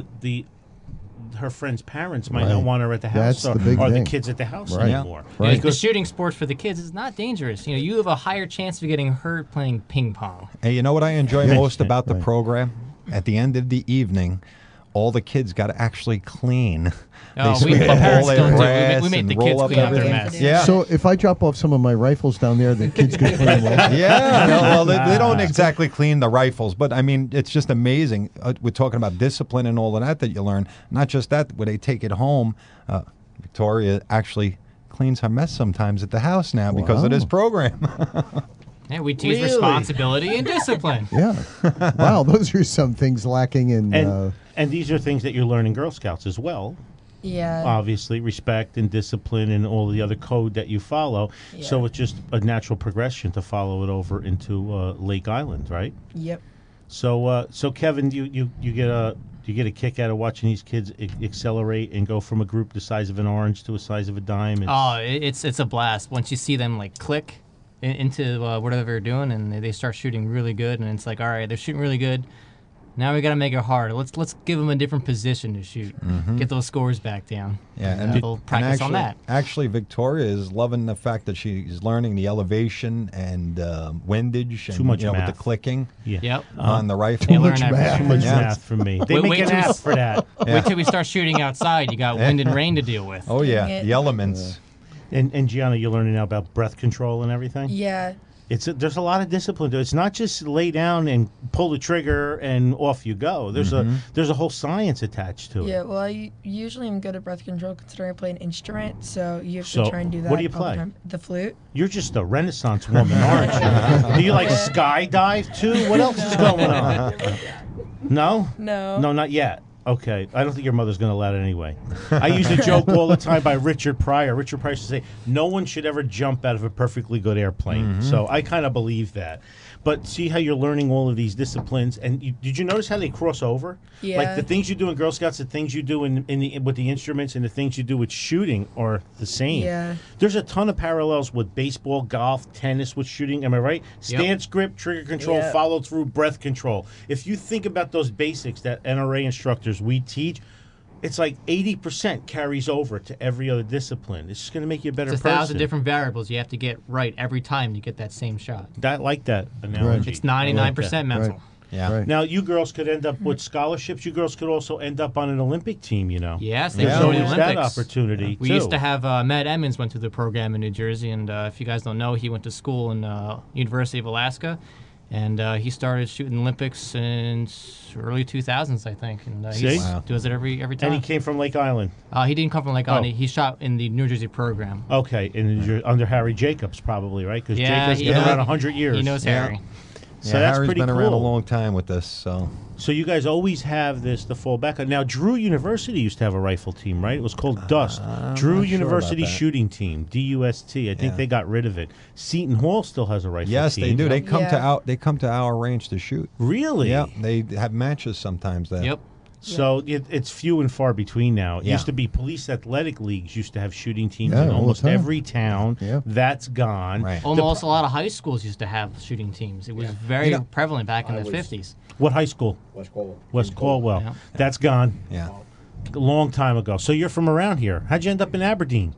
her friend's parents might not want her at the house, That's the big or the thing. kids at the house Right. anymore. Right. The shooting sports for the kids is not dangerous. You have a higher chance of getting hurt playing ping pong. And you know what I enjoy most about the program? At the end of the evening, all the kids got to actually clean. Oh, They sweep up all parents their don't do it. grass We make and the roll kids up clean up their everything. mess. Yeah. So if I drop off some of my rifles down there, the kids can clean them up. Yeah, well, they don't exactly clean the rifles, but I mean, it's just amazing. We're talking about discipline and all of that you learn. Not just that, when they take it home, Victoria actually cleans her mess sometimes at the house now because of this program. Yeah, we teach Really? responsibility and discipline. Yeah. Wow, those are some things lacking in. And these are things that you learn in Girl Scouts as well. Yeah. Obviously, respect and discipline and all the other code that you follow. So it's just a natural progression to follow it over into Lake Island, right? Yep. So, Kevin, you get a kick out of watching these kids accelerate and go from a group the size of an orange to a size of a dime. It's a blast once you see them click into whatever they're doing and they start shooting really good, and it's like, all right, they're shooting really good. Now we got to make it hard. Let's give them a different position to shoot. Get those scores back down. Yeah, and we'll practice on that. Actually, Victoria is loving the fact that she's learning the elevation and windage and Too much with math. the clicking Yep. on the rifle. They learn everything. Too much math for me. They make an app for that. Wait till we start shooting outside. You got wind and rain to deal with. Oh yeah, the elements. And Gianna, you're learning now about breath control and everything? Yeah. There's a lot of discipline to it. It's not just lay down and pull the trigger and off you go. There's a whole science attached to it. Yeah, well, I usually am good at breath control considering I play an instrument, so you have So, to try and do that. what do you all the play? time. The flute. You're just a Renaissance woman, aren't you? Do you skydive too? What else is going on? No? No. No, not yet. Okay, I don't think your mother's going to allow it anyway. I use a joke all the time by Richard Pryor. Richard Pryor used to say, no one should ever jump out of a perfectly good airplane. So I kind of believe that. But see how you're learning all of these disciplines, and did you notice how they cross over? Yeah. Like the things you do in Girl Scouts, the things you do with the instruments, and the things you do with shooting are the same. Yeah. There's a ton of parallels with baseball, golf, tennis with shooting. Am I right? Stance, grip, trigger control, follow through, breath control. If you think about those basics that NRA instructors we teach, it's like 80% carries over to every other discipline. It's just going to make you a better It's person. 1,000 different variables you have to get right every time to get that same shot. I like that analogy. It's 99% mental. Right. Yeah. Right. Now, you girls could end up with scholarships. You girls could also end up on an Olympic team, you know. Yes, they There's go to the always Olympics. that opportunity, We too. used to have Matt Emmons went through the program in New Jersey, and if you guys don't know, he went to school in University of Alaska, and he started shooting Olympics in early 2000s, I think. And he does it every time. And he came from Lake Island. He didn't come from Lake Island. He shot in the New Jersey program. Okay, and you're under Harry Jacobs, probably, right? Because Yeah, Jacobs been around 100 years. He knows Harry. So Yeah, that's Harry's pretty been cool. around a long time with this, so. So you guys always have this to fall back on. Now, Drew University used to have a rifle team, right? It was called DUST. Drew not sure University about that. Shooting Team, DUST. I think they got rid of it. Seton Hall still has a rifle Yes, team. they do. They come to our range to shoot. Really? Yeah, they have matches sometimes. There. Yep. So it's few and far between now. It Yeah. used to be police athletic leagues used to have shooting teams Yeah, in all the almost time. every town. Yeah. That's gone. Right. Almost a lot of high schools used to have shooting teams. It was very prevalent back in the 50s. What high school? West Caldwell. West Caldwell. Yeah. That's gone. Yeah. A long time ago. So you're from around here. How'd you end up in Aberdeen?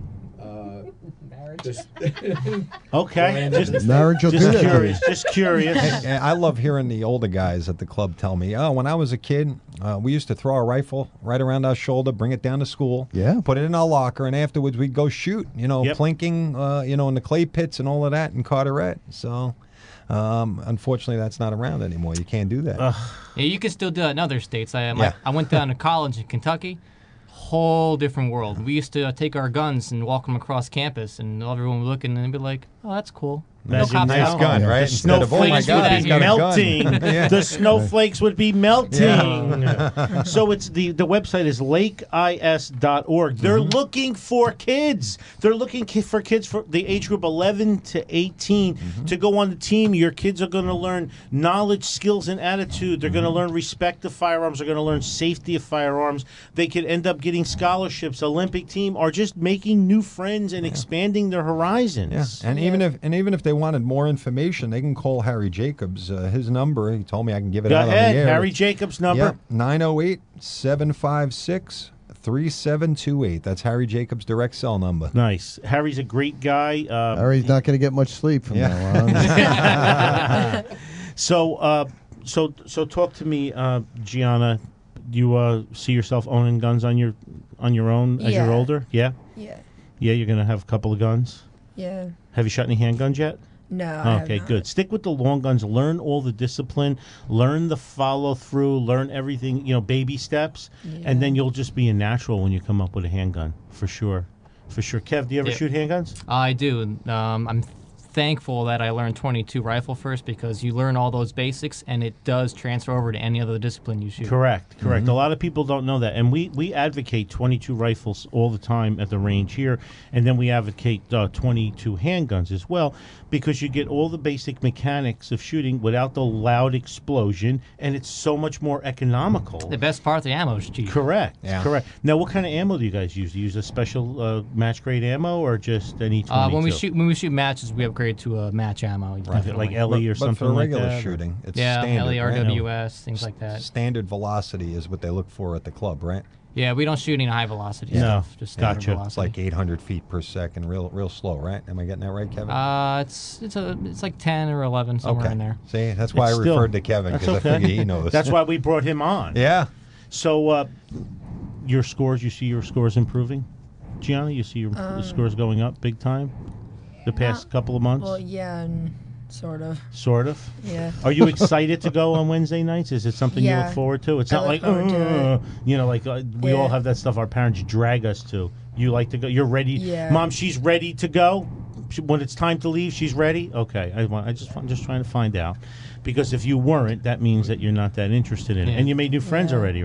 Okay. Marriage will do just that to you. curious. Just curious. Hey, I love hearing the older guys at the club tell me, "Oh, when I was a kid, we used to throw a rifle right around our shoulder, bring it down to school, put it in our locker, and afterwards we'd go shoot. You know, plinking, in the clay pits and all of that in Carteret." So, unfortunately, that's not around anymore. You can't do that. Yeah, you can still do that in other states. I went down to college in Kentucky. Whole different world. We used to take our guns and walk them across campus, and everyone would look and they'd be like, "Oh, that's cool." Imagine nice gun, right? The Instead of, "Oh my snowflakes God, would he's be got a gun." melting. Yeah. The snowflakes would be melting. Yeah. So it's the website is lakeis.org. They're looking for kids. They're looking for kids for the age group 11 to 18 to go on the team. Your kids are going to learn knowledge, skills, and attitude. They're going to learn respect of firearms. They're going to learn safety of firearms. They could end up getting scholarships, Olympic team, or just making new friends and expanding their horizons. Yeah. And even if they wanted more information, they can call Harry Jacobs. His number, he told me I can give it Go out ahead, on the air. Harry Jacobs' number. Yep, 908-756-3728. That's Harry Jacobs' direct cell number. Nice. Harry's a great guy. Harry's not going to get much sleep from now on. So talk to me, Gianna. Do you see yourself owning guns on your own as you're older? Yeah. Yeah. Yeah, you're gonna have a couple of guns. Yeah. Have you shot any handguns yet? No. I have Okay, not. good. Stick with the long guns. Learn all the discipline. Learn the follow through. Learn everything. Baby steps, and then you'll just be a natural when you come up with a handgun for sure. For sure. Kev, do you ever shoot handguns? I do. I'm thankful that I learned .22 rifle first because you learn all those basics and it does transfer over to any other discipline you shoot. Correct. A lot of people don't know that, and we advocate .22 rifles all the time at the range here, and then we advocate .22 handguns as well because you get all the basic mechanics of shooting without the loud explosion, and it's so much more economical. The best part, the ammo is cheap. Correct. Yeah. Correct. Now, what kind of ammo do you guys use? Do you use a special match grade ammo or just any .22? When we shoot matches, we upgrade to a match ammo. Like definitely. LE or But something for like regular that? shooting, it's Yeah, standard. LE, right? RWS, things like that. Standard velocity is what they look for at the club, right? Yeah, we don't shoot any high velocity No. stuff. Just standard Gotcha. velocity. It's like 800 feet per second, real slow, right? Am I getting that right, Kevin? It's like 10 or 11 somewhere in there. See, that's why I It's still- referred to Kevin that's because I okay. figured he knows. That's why we brought him on. Yeah. So, your scores, you see your scores improving? Gianna, you see your scores going up big time the past couple of months? Well, yeah, and sort of. Sort of? Yeah. Are you excited to go on Wednesday nights? Is it something you Yeah. look forward to? It's I not look like, forward to it. we all Yeah. have that stuff our parents drag us to. You like to go? You're ready? Yeah. Mom, she's ready to go? When it's time to leave, she's ready? Okay. I'm just trying to find out. Because if you weren't, that means that you're not that interested in it. Yeah. And you made new friends already, right?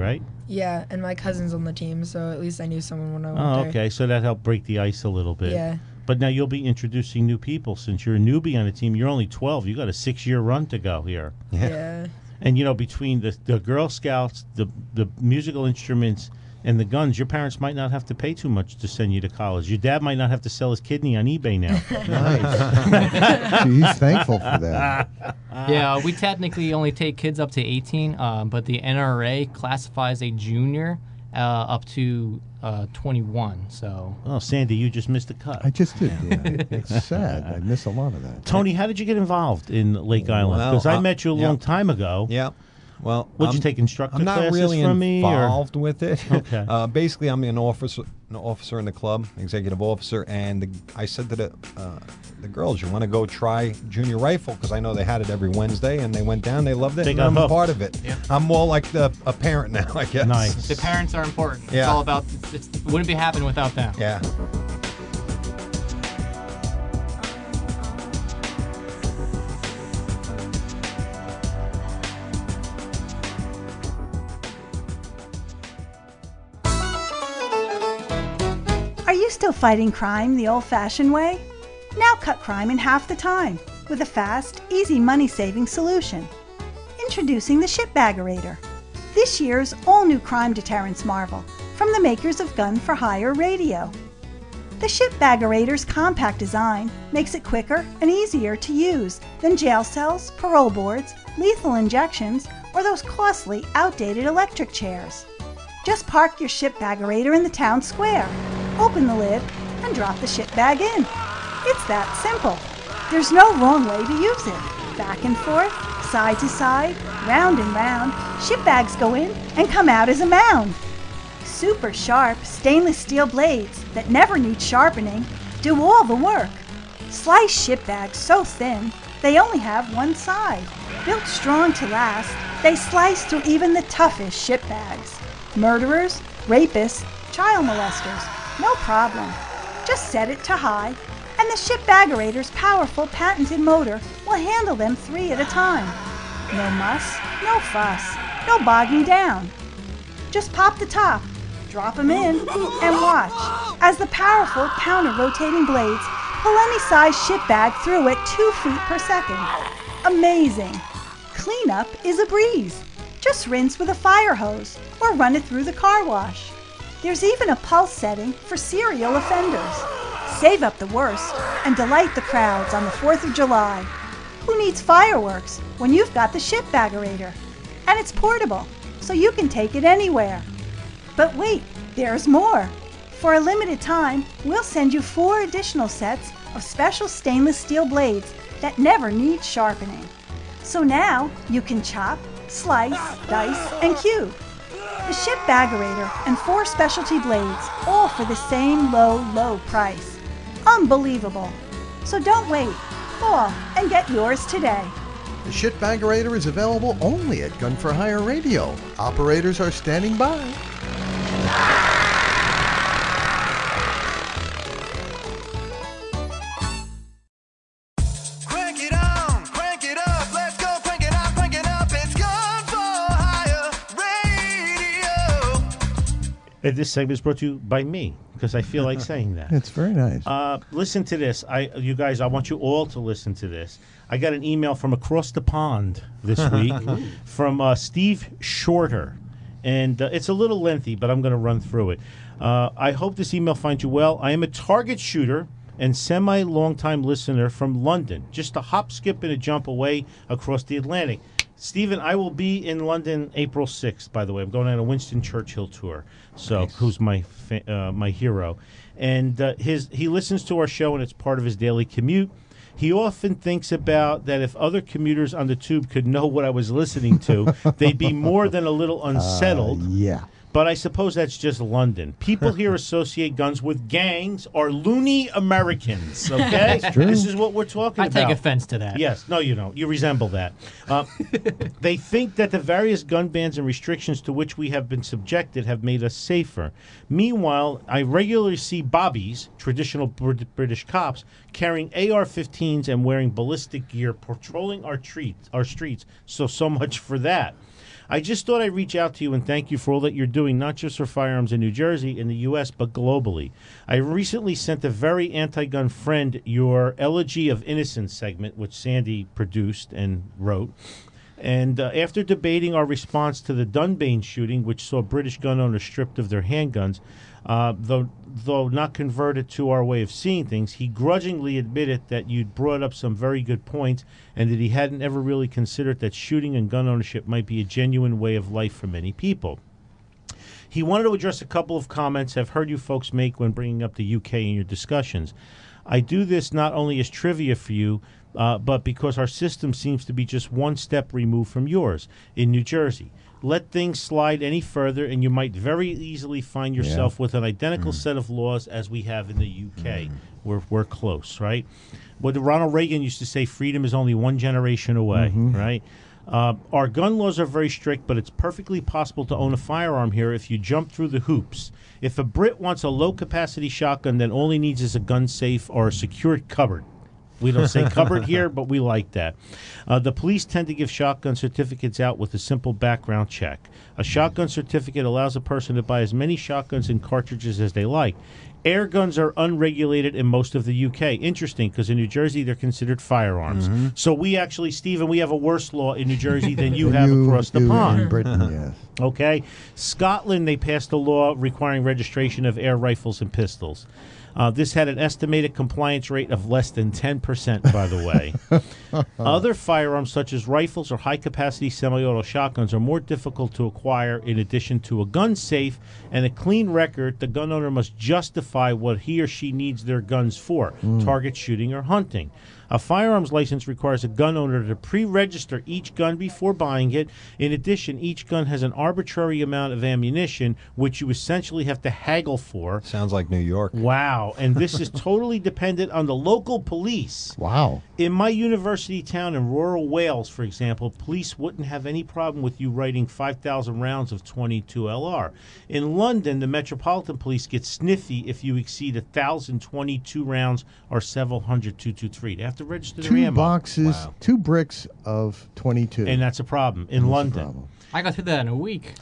Yeah, and my cousin's on the team, so at least I knew someone when I went Oh, there. okay. So that helped break the ice a little bit. Yeah. But now you'll be introducing new people since you're a newbie on the team. You're only 12. You got a 6-year run to go here. Yeah. And between the Girl Scouts, the musical instruments, and the guns, your parents might not have to pay too much to send you to college. Your dad might not have to sell his kidney on eBay now. Nice. He's thankful for that. Yeah, we technically only take kids up to 18, but the NRA classifies a junior up to 21. So. Oh, Sandy, you just missed the cut. I just did. Yeah. It's sad. I miss a lot of that. Tony, how did you get involved in Lake Island? Because I met you a long time ago. Yeah. Well, would you take instructor I'm not classes really from me? involved with it. Okay. Basically, I'm an officer in the club, executive officer, and I said to the girls, "You want to go try junior rifle?" Because I know they had it every Wednesday, and they went down. They loved it. They and got I'm hooked. a part of it. Yeah. I'm more like a parent now, I guess. Nice. The parents are important. Yeah. It's all about. It wouldn't be happening without them. Yeah. Are you still fighting crime the old-fashioned way? Now cut crime in half the time with a fast, easy money-saving solution. Introducing the Shipbaggerator, this year's all-new crime deterrence marvel from the makers of Gun for Hire Radio. The Shipbaggerator's compact design makes it quicker and easier to use than jail cells, parole boards, lethal injections, or those costly, outdated electric chairs. Just park your Shipbaggerator in the town square, open the lid, and drop the ship bag in. It's that simple. There's no wrong way to use it. Back and forth, side to side, round and round, ship bags go in and come out as a mound. Super sharp stainless steel blades that never need sharpening do all the work. Slice ship bags so thin they only have one side. Built strong to last, they slice through even the toughest ship bags. Murderers, rapists, child molesters, no problem. Just set it to high, and the Shipbaggerator's powerful patented motor will handle them 3 at a time. No muss, no fuss, no bogging down. Just pop the top, drop them in, and watch as the powerful counter-rotating blades pull any size ship bag through at 2 feet per second. Amazing! Cleanup is a breeze. Just rinse with a fire hose or run it through the car wash. There's even a pulse setting for serial offenders. Save up the worst and delight the crowds on the 4th of July. Who needs fireworks when you've got the Shipbaggerator? And it's portable, so you can take it anywhere. But wait, there's more. For a limited time, we'll send you 4 additional sets of special stainless steel blades that never need sharpening. So now you can chop, slice, dice, and cube. The Shipbaggerator and 4 specialty blades, all for the same low price. Unbelievable. So don't wait. Call and get yours today. The Shipbaggerator is available only at Gun for Hire Radio. Operators are standing by. Crank it on, crank it up, let's go, crank it up, it's Gun for Hire Radio. And this segment is brought to you by me because I feel like saying that. It's very nice. Listen to this. You guys, I want you all to listen to this. I got an email from across the pond this week from Steve Shorter. And it's a little lengthy, but I'm going to run through it. I hope this email finds you well. I am a target shooter and semi-long-time listener from London, just a hop, skip, and a jump away across the Atlantic. Stephen, I will be in London April 6th, by the way. I'm going on a Winston Churchill tour, who's my my hero. And he listens to our show, and it's part of his daily commute. He often thinks about that if other commuters on the tube could know what I was listening to, they'd be more than a little unsettled. Yeah. But I suppose that's just London. People here associate guns with gangs or loony Americans, okay? That's true. This is what we're talking about. I take offense to that. Yes. No, you don't. You resemble that. They think that the various gun bans and restrictions to which we have been subjected have made us safer. Meanwhile, I regularly see bobbies, traditional British cops, carrying AR-15s and wearing ballistic gear, patrolling our streets. So much for that. I just thought I'd reach out to you and thank you for all that you're doing, not just for firearms in New Jersey, in the U.S., but globally. I recently sent a very anti-gun friend your Elegy of Innocence segment, which Sandy produced and wrote. And after debating our response to the Dunbane shooting, which saw British gun owners stripped of their handguns, though not converted to our way of seeing things, he grudgingly admitted that you'd brought up some very good points and that he hadn't ever really considered that shooting and gun ownership might be a genuine way of life for many people. He wanted to address a couple of comments I've heard you folks make when bringing up the UK in your discussions. I do this not only as trivia for you, but because our system seems to be just one step removed from yours in New Jersey. Let things slide any further, and you might very easily find yourself with an identical set of laws as we have in the UK. We're close, right? What Ronald Reagan used to say, freedom is only one generation away, right? Our gun laws are very strict, but it's perfectly possible to own a firearm here if you jump through the hoops. If a Brit wants a low-capacity shotgun, then all he needs is a gun safe or a secured cupboard. We don't say cupboard here, but we like that. The police tend to give shotgun certificates out with a simple background check. A shotgun certificate allows a person to buy as many shotguns and cartridges as they like. Air guns are unregulated in most of the UK. Interesting, because in New Jersey, they're considered firearms. So we actually, Stephen, we have a worse law in New Jersey than you have across the pond. In Britain, yes. Okay? Scotland, they passed a law requiring registration of air rifles and pistols. This had an estimated compliance rate of less than 10%, by the way. Other firearms, such as rifles or high-capacity semi-auto shotguns, are more difficult to acquire. In addition to a gun safe and a clean record, the gun owner must justify what he or she needs their guns for, target shooting or hunting. A firearms license requires a gun owner to pre-register each gun before buying it. In addition, each gun has an arbitrary amount of ammunition, which you essentially have to haggle for. Sounds like New York. Wow. And this is totally dependent on the local police. Wow. In my university town in rural Wales, for example, police wouldn't have any problem with you writing 5,000 rounds of 22 LR. In London, the Metropolitan Police get sniffy if you exceed 1,022 rounds or several hundred 223. They have to register their ammo. 2 boxes, 2 bricks of 22. And that's a problem in London. I got through that in a week.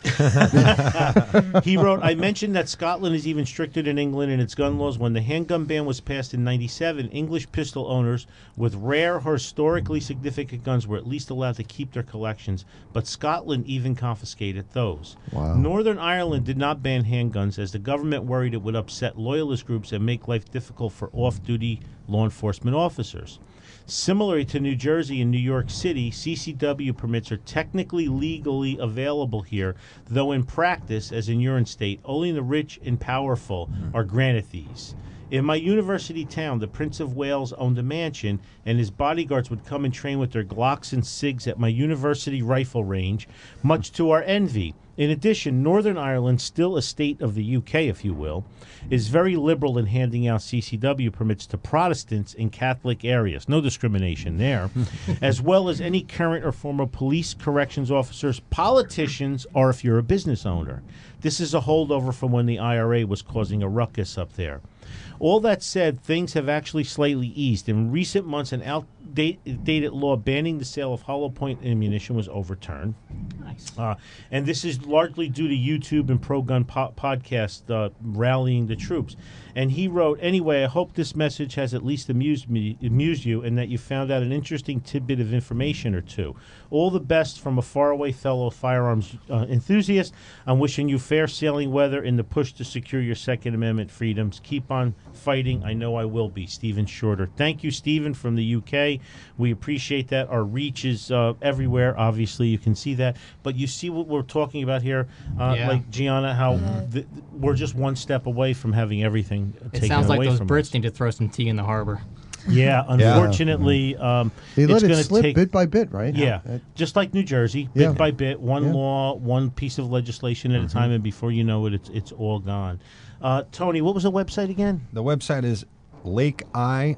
He wrote, I mentioned that Scotland is even stricter than England in its gun laws. When the handgun ban was passed in 97, English pistol owners with rare or historically significant guns were at least allowed to keep their collections, but Scotland even confiscated those. Wow. Northern Ireland did not ban handguns as the government worried it would upset loyalist groups and make life difficult for off-duty law enforcement officers. Similarly to New Jersey and New York City, CCW permits are technically legally available here, though in practice, as in your state, only the rich and powerful are granted these. In my university town, the Prince of Wales owned a mansion, and his bodyguards would come and train with their Glocks and SIGs at my university rifle range, much to our envy. In addition, Northern Ireland, still a state of the UK, if you will, is very liberal in handing out CCW permits to Protestants in Catholic areas. No discrimination there. As well as any current or former police, corrections officers, politicians, or if you're a business owner. This is a holdover from when the IRA was causing a ruckus up there. All that said, things have actually slightly eased. In recent months, an outdated law banning the sale of hollow point ammunition was overturned. Nice. And this is largely due to YouTube and pro-gun podcast rallying the troops. And he wrote, anyway, I hope this message has at least amused you and that you found out an interesting tidbit of information or two. All the best from a faraway fellow firearms enthusiast. I'm wishing you fair sailing weather in the push to secure your Second Amendment freedoms. Keep on fighting. I know I will be. Stephen Shorter. Thank you, Stephen, from the UK. We appreciate that. Our reach is everywhere. Obviously, you can see that. But you see what we're talking about here, like Gianna, how we're just one step away from having everything taken away from us. It sounds like those Brits need to throw some tea in the harbor. Yeah, unfortunately, they let it's it going to slip take bit by bit, right? Yeah, just like New Jersey, bit by bit, one law, one piece of legislation at a time, and before you know it, it's all gone. Tony, what was the website again? The website is lakeis.org.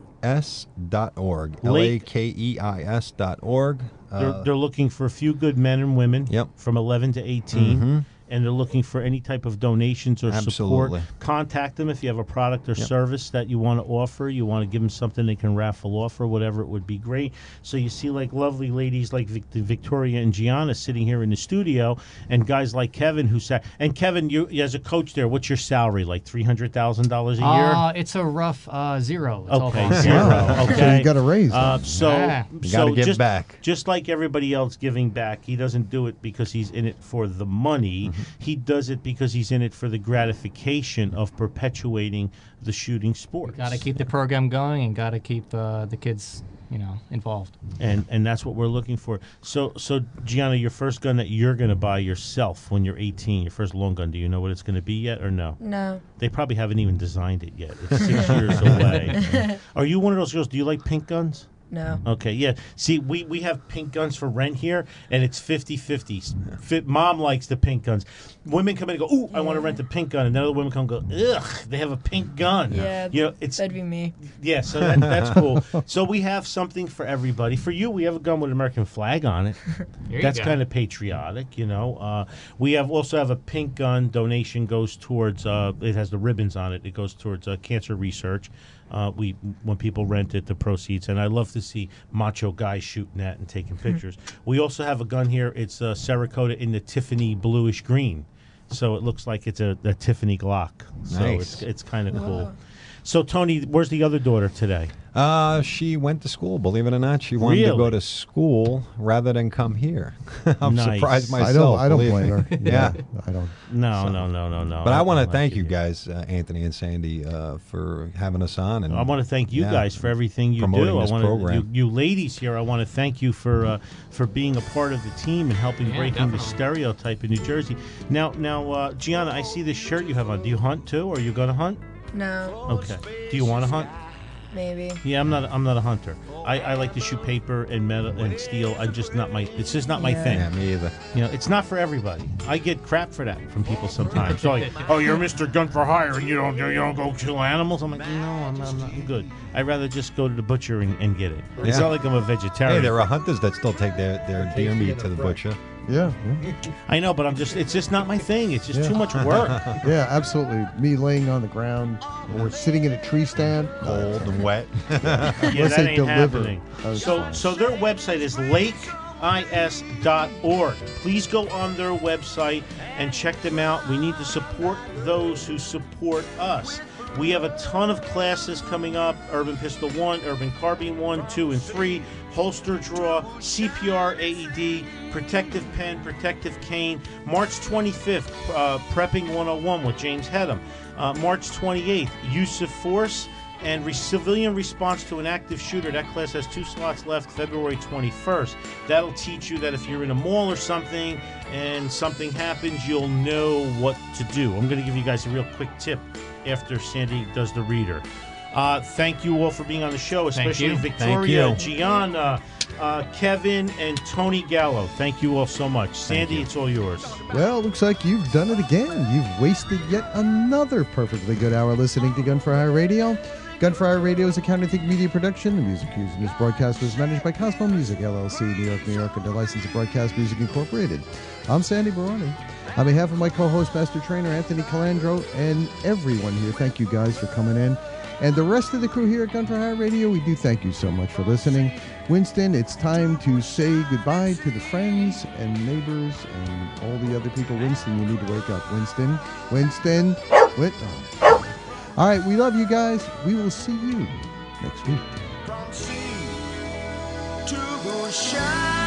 Lakeis.org. They're looking for a few good men and women from 11 to 18. and they're looking for any type of donations or Absolutely. support, contact them if you have a product or service that you want to offer. You want to give them something they can raffle off or whatever, it would be great. So you see like lovely ladies like Victoria and Gianna sitting here in the studio, and guys like Kevin who sat. And Kevin, you as a coach there, what's your salary? Like $300,000 a year? It's a rough zero. It's all Okay, volunteer. zero. Okay, So you got to raise that. You gotta give just, back. Just like everybody else giving back, he doesn't do it because he's in it for the money. He does it because he's in it for the gratification of perpetuating the shooting sport. Got to keep the program going and got to keep the kids, involved. And that's what we're looking for. So Gianna, your first gun that you're going to buy yourself when you're 18, your first long gun, do you know what it's going to be yet or no? No. They probably haven't even designed it yet. It's 6 years away. Are you one of those girls? Do you like pink guns? No. Okay, yeah. See, we have pink guns for rent here, and it's 50-50. Mom likes the pink guns. Women come in and go, ooh, I want to rent a pink gun. And then other women come and go, ugh, they have a pink gun. Yeah, that'd be me. Yeah, so that's cool. So we have something for everybody. For you, we have a gun with an American flag on it. That's kind of patriotic, We also have a pink gun. Donation goes towards, it has the ribbons on it. It goes towards cancer research. When people rent it, the proceeds, and I love to see macho guys shooting that and taking pictures. We also have a gun here. It's Cerakote in the Tiffany bluish green, so it looks like it's a Tiffany Glock. So Nice. it's kind of cool. So Tony, where's the other daughter today? She went to school. Believe it or not, she wanted to go to school rather than come here. I'm Nice. surprised myself. I don't believe blame me. her. Yeah. I don't. No. But I want to thank you guys, Anthony and Sandy, for having us on. And I want to thank you guys for everything you promoting do. this I want program. you ladies here. I want to thank you for being a part of the team and helping breaking the stereotype in New Jersey. Now, Gianna, I see this shirt you have on. Do you hunt too? Or are you going to hunt? No. Okay. Do you want to hunt? Maybe. Yeah, I'm not a hunter. I like to shoot paper and metal and steel. It's just not my thing. Yeah, me either. It's not for everybody. I get crap for that from people sometimes. So like, oh, you're Mr. Gun for Hire and you don't go kill animals. I'm like, no, I'm good. I'd rather just go to the butcher and get it. It's not like I'm a vegetarian. Hey, there are hunters that still take their deer meat to the butcher. Yeah. I know, but it's just not my thing. It's just too much work. Yeah, absolutely. Me laying on the ground or sitting in a tree stand, cold and wet. Yeah, Unless that they ain't deliver. happening. That's So fine. their website is lakeis.org. Please go on their website and check them out. We need to support those who support us. We have a ton of classes coming up: Urban Pistol 1, Urban Carbine 1, 2, and 3, Holster Draw, CPR AED, Protective Pen, Protective Cane. March 25th, Prepping 101 with James Hedham. March 28th, Use of Force and Civilian Response to an Active Shooter. That class has 2 slots left, February 21st. That'll teach you that if you're in a mall or something and something happens, you'll know what to do. I'm going to give you guys a real quick tip after Sandy does the reader. Thank you all for being on the show, especially you. Victoria, Thank you. Gianna, Kevin, and Tony Gallo. Thank you all so much. Sandy, it's all yours. Well, looks like you've done it again. You've wasted yet another perfectly good hour listening to Gun for Hire Radio. Gun for Hire Radio is a Counterthink Media production. The music used in this broadcast was managed by Cosmo Music, LLC, New York, New York, under license of Broadcast Music Incorporated. I'm Sandy Baroni. On behalf of my co-host, Master Trainer Anthony Calandro, and everyone here, thank you guys for coming in. And the rest of the crew here at Gun for Hire Radio, we do thank you so much for listening. Winston, it's time to say goodbye to the friends and neighbors and all the other people. Winston, you need to wake up. Winston. All right, we love you guys. We will see you next week. From sea to shine.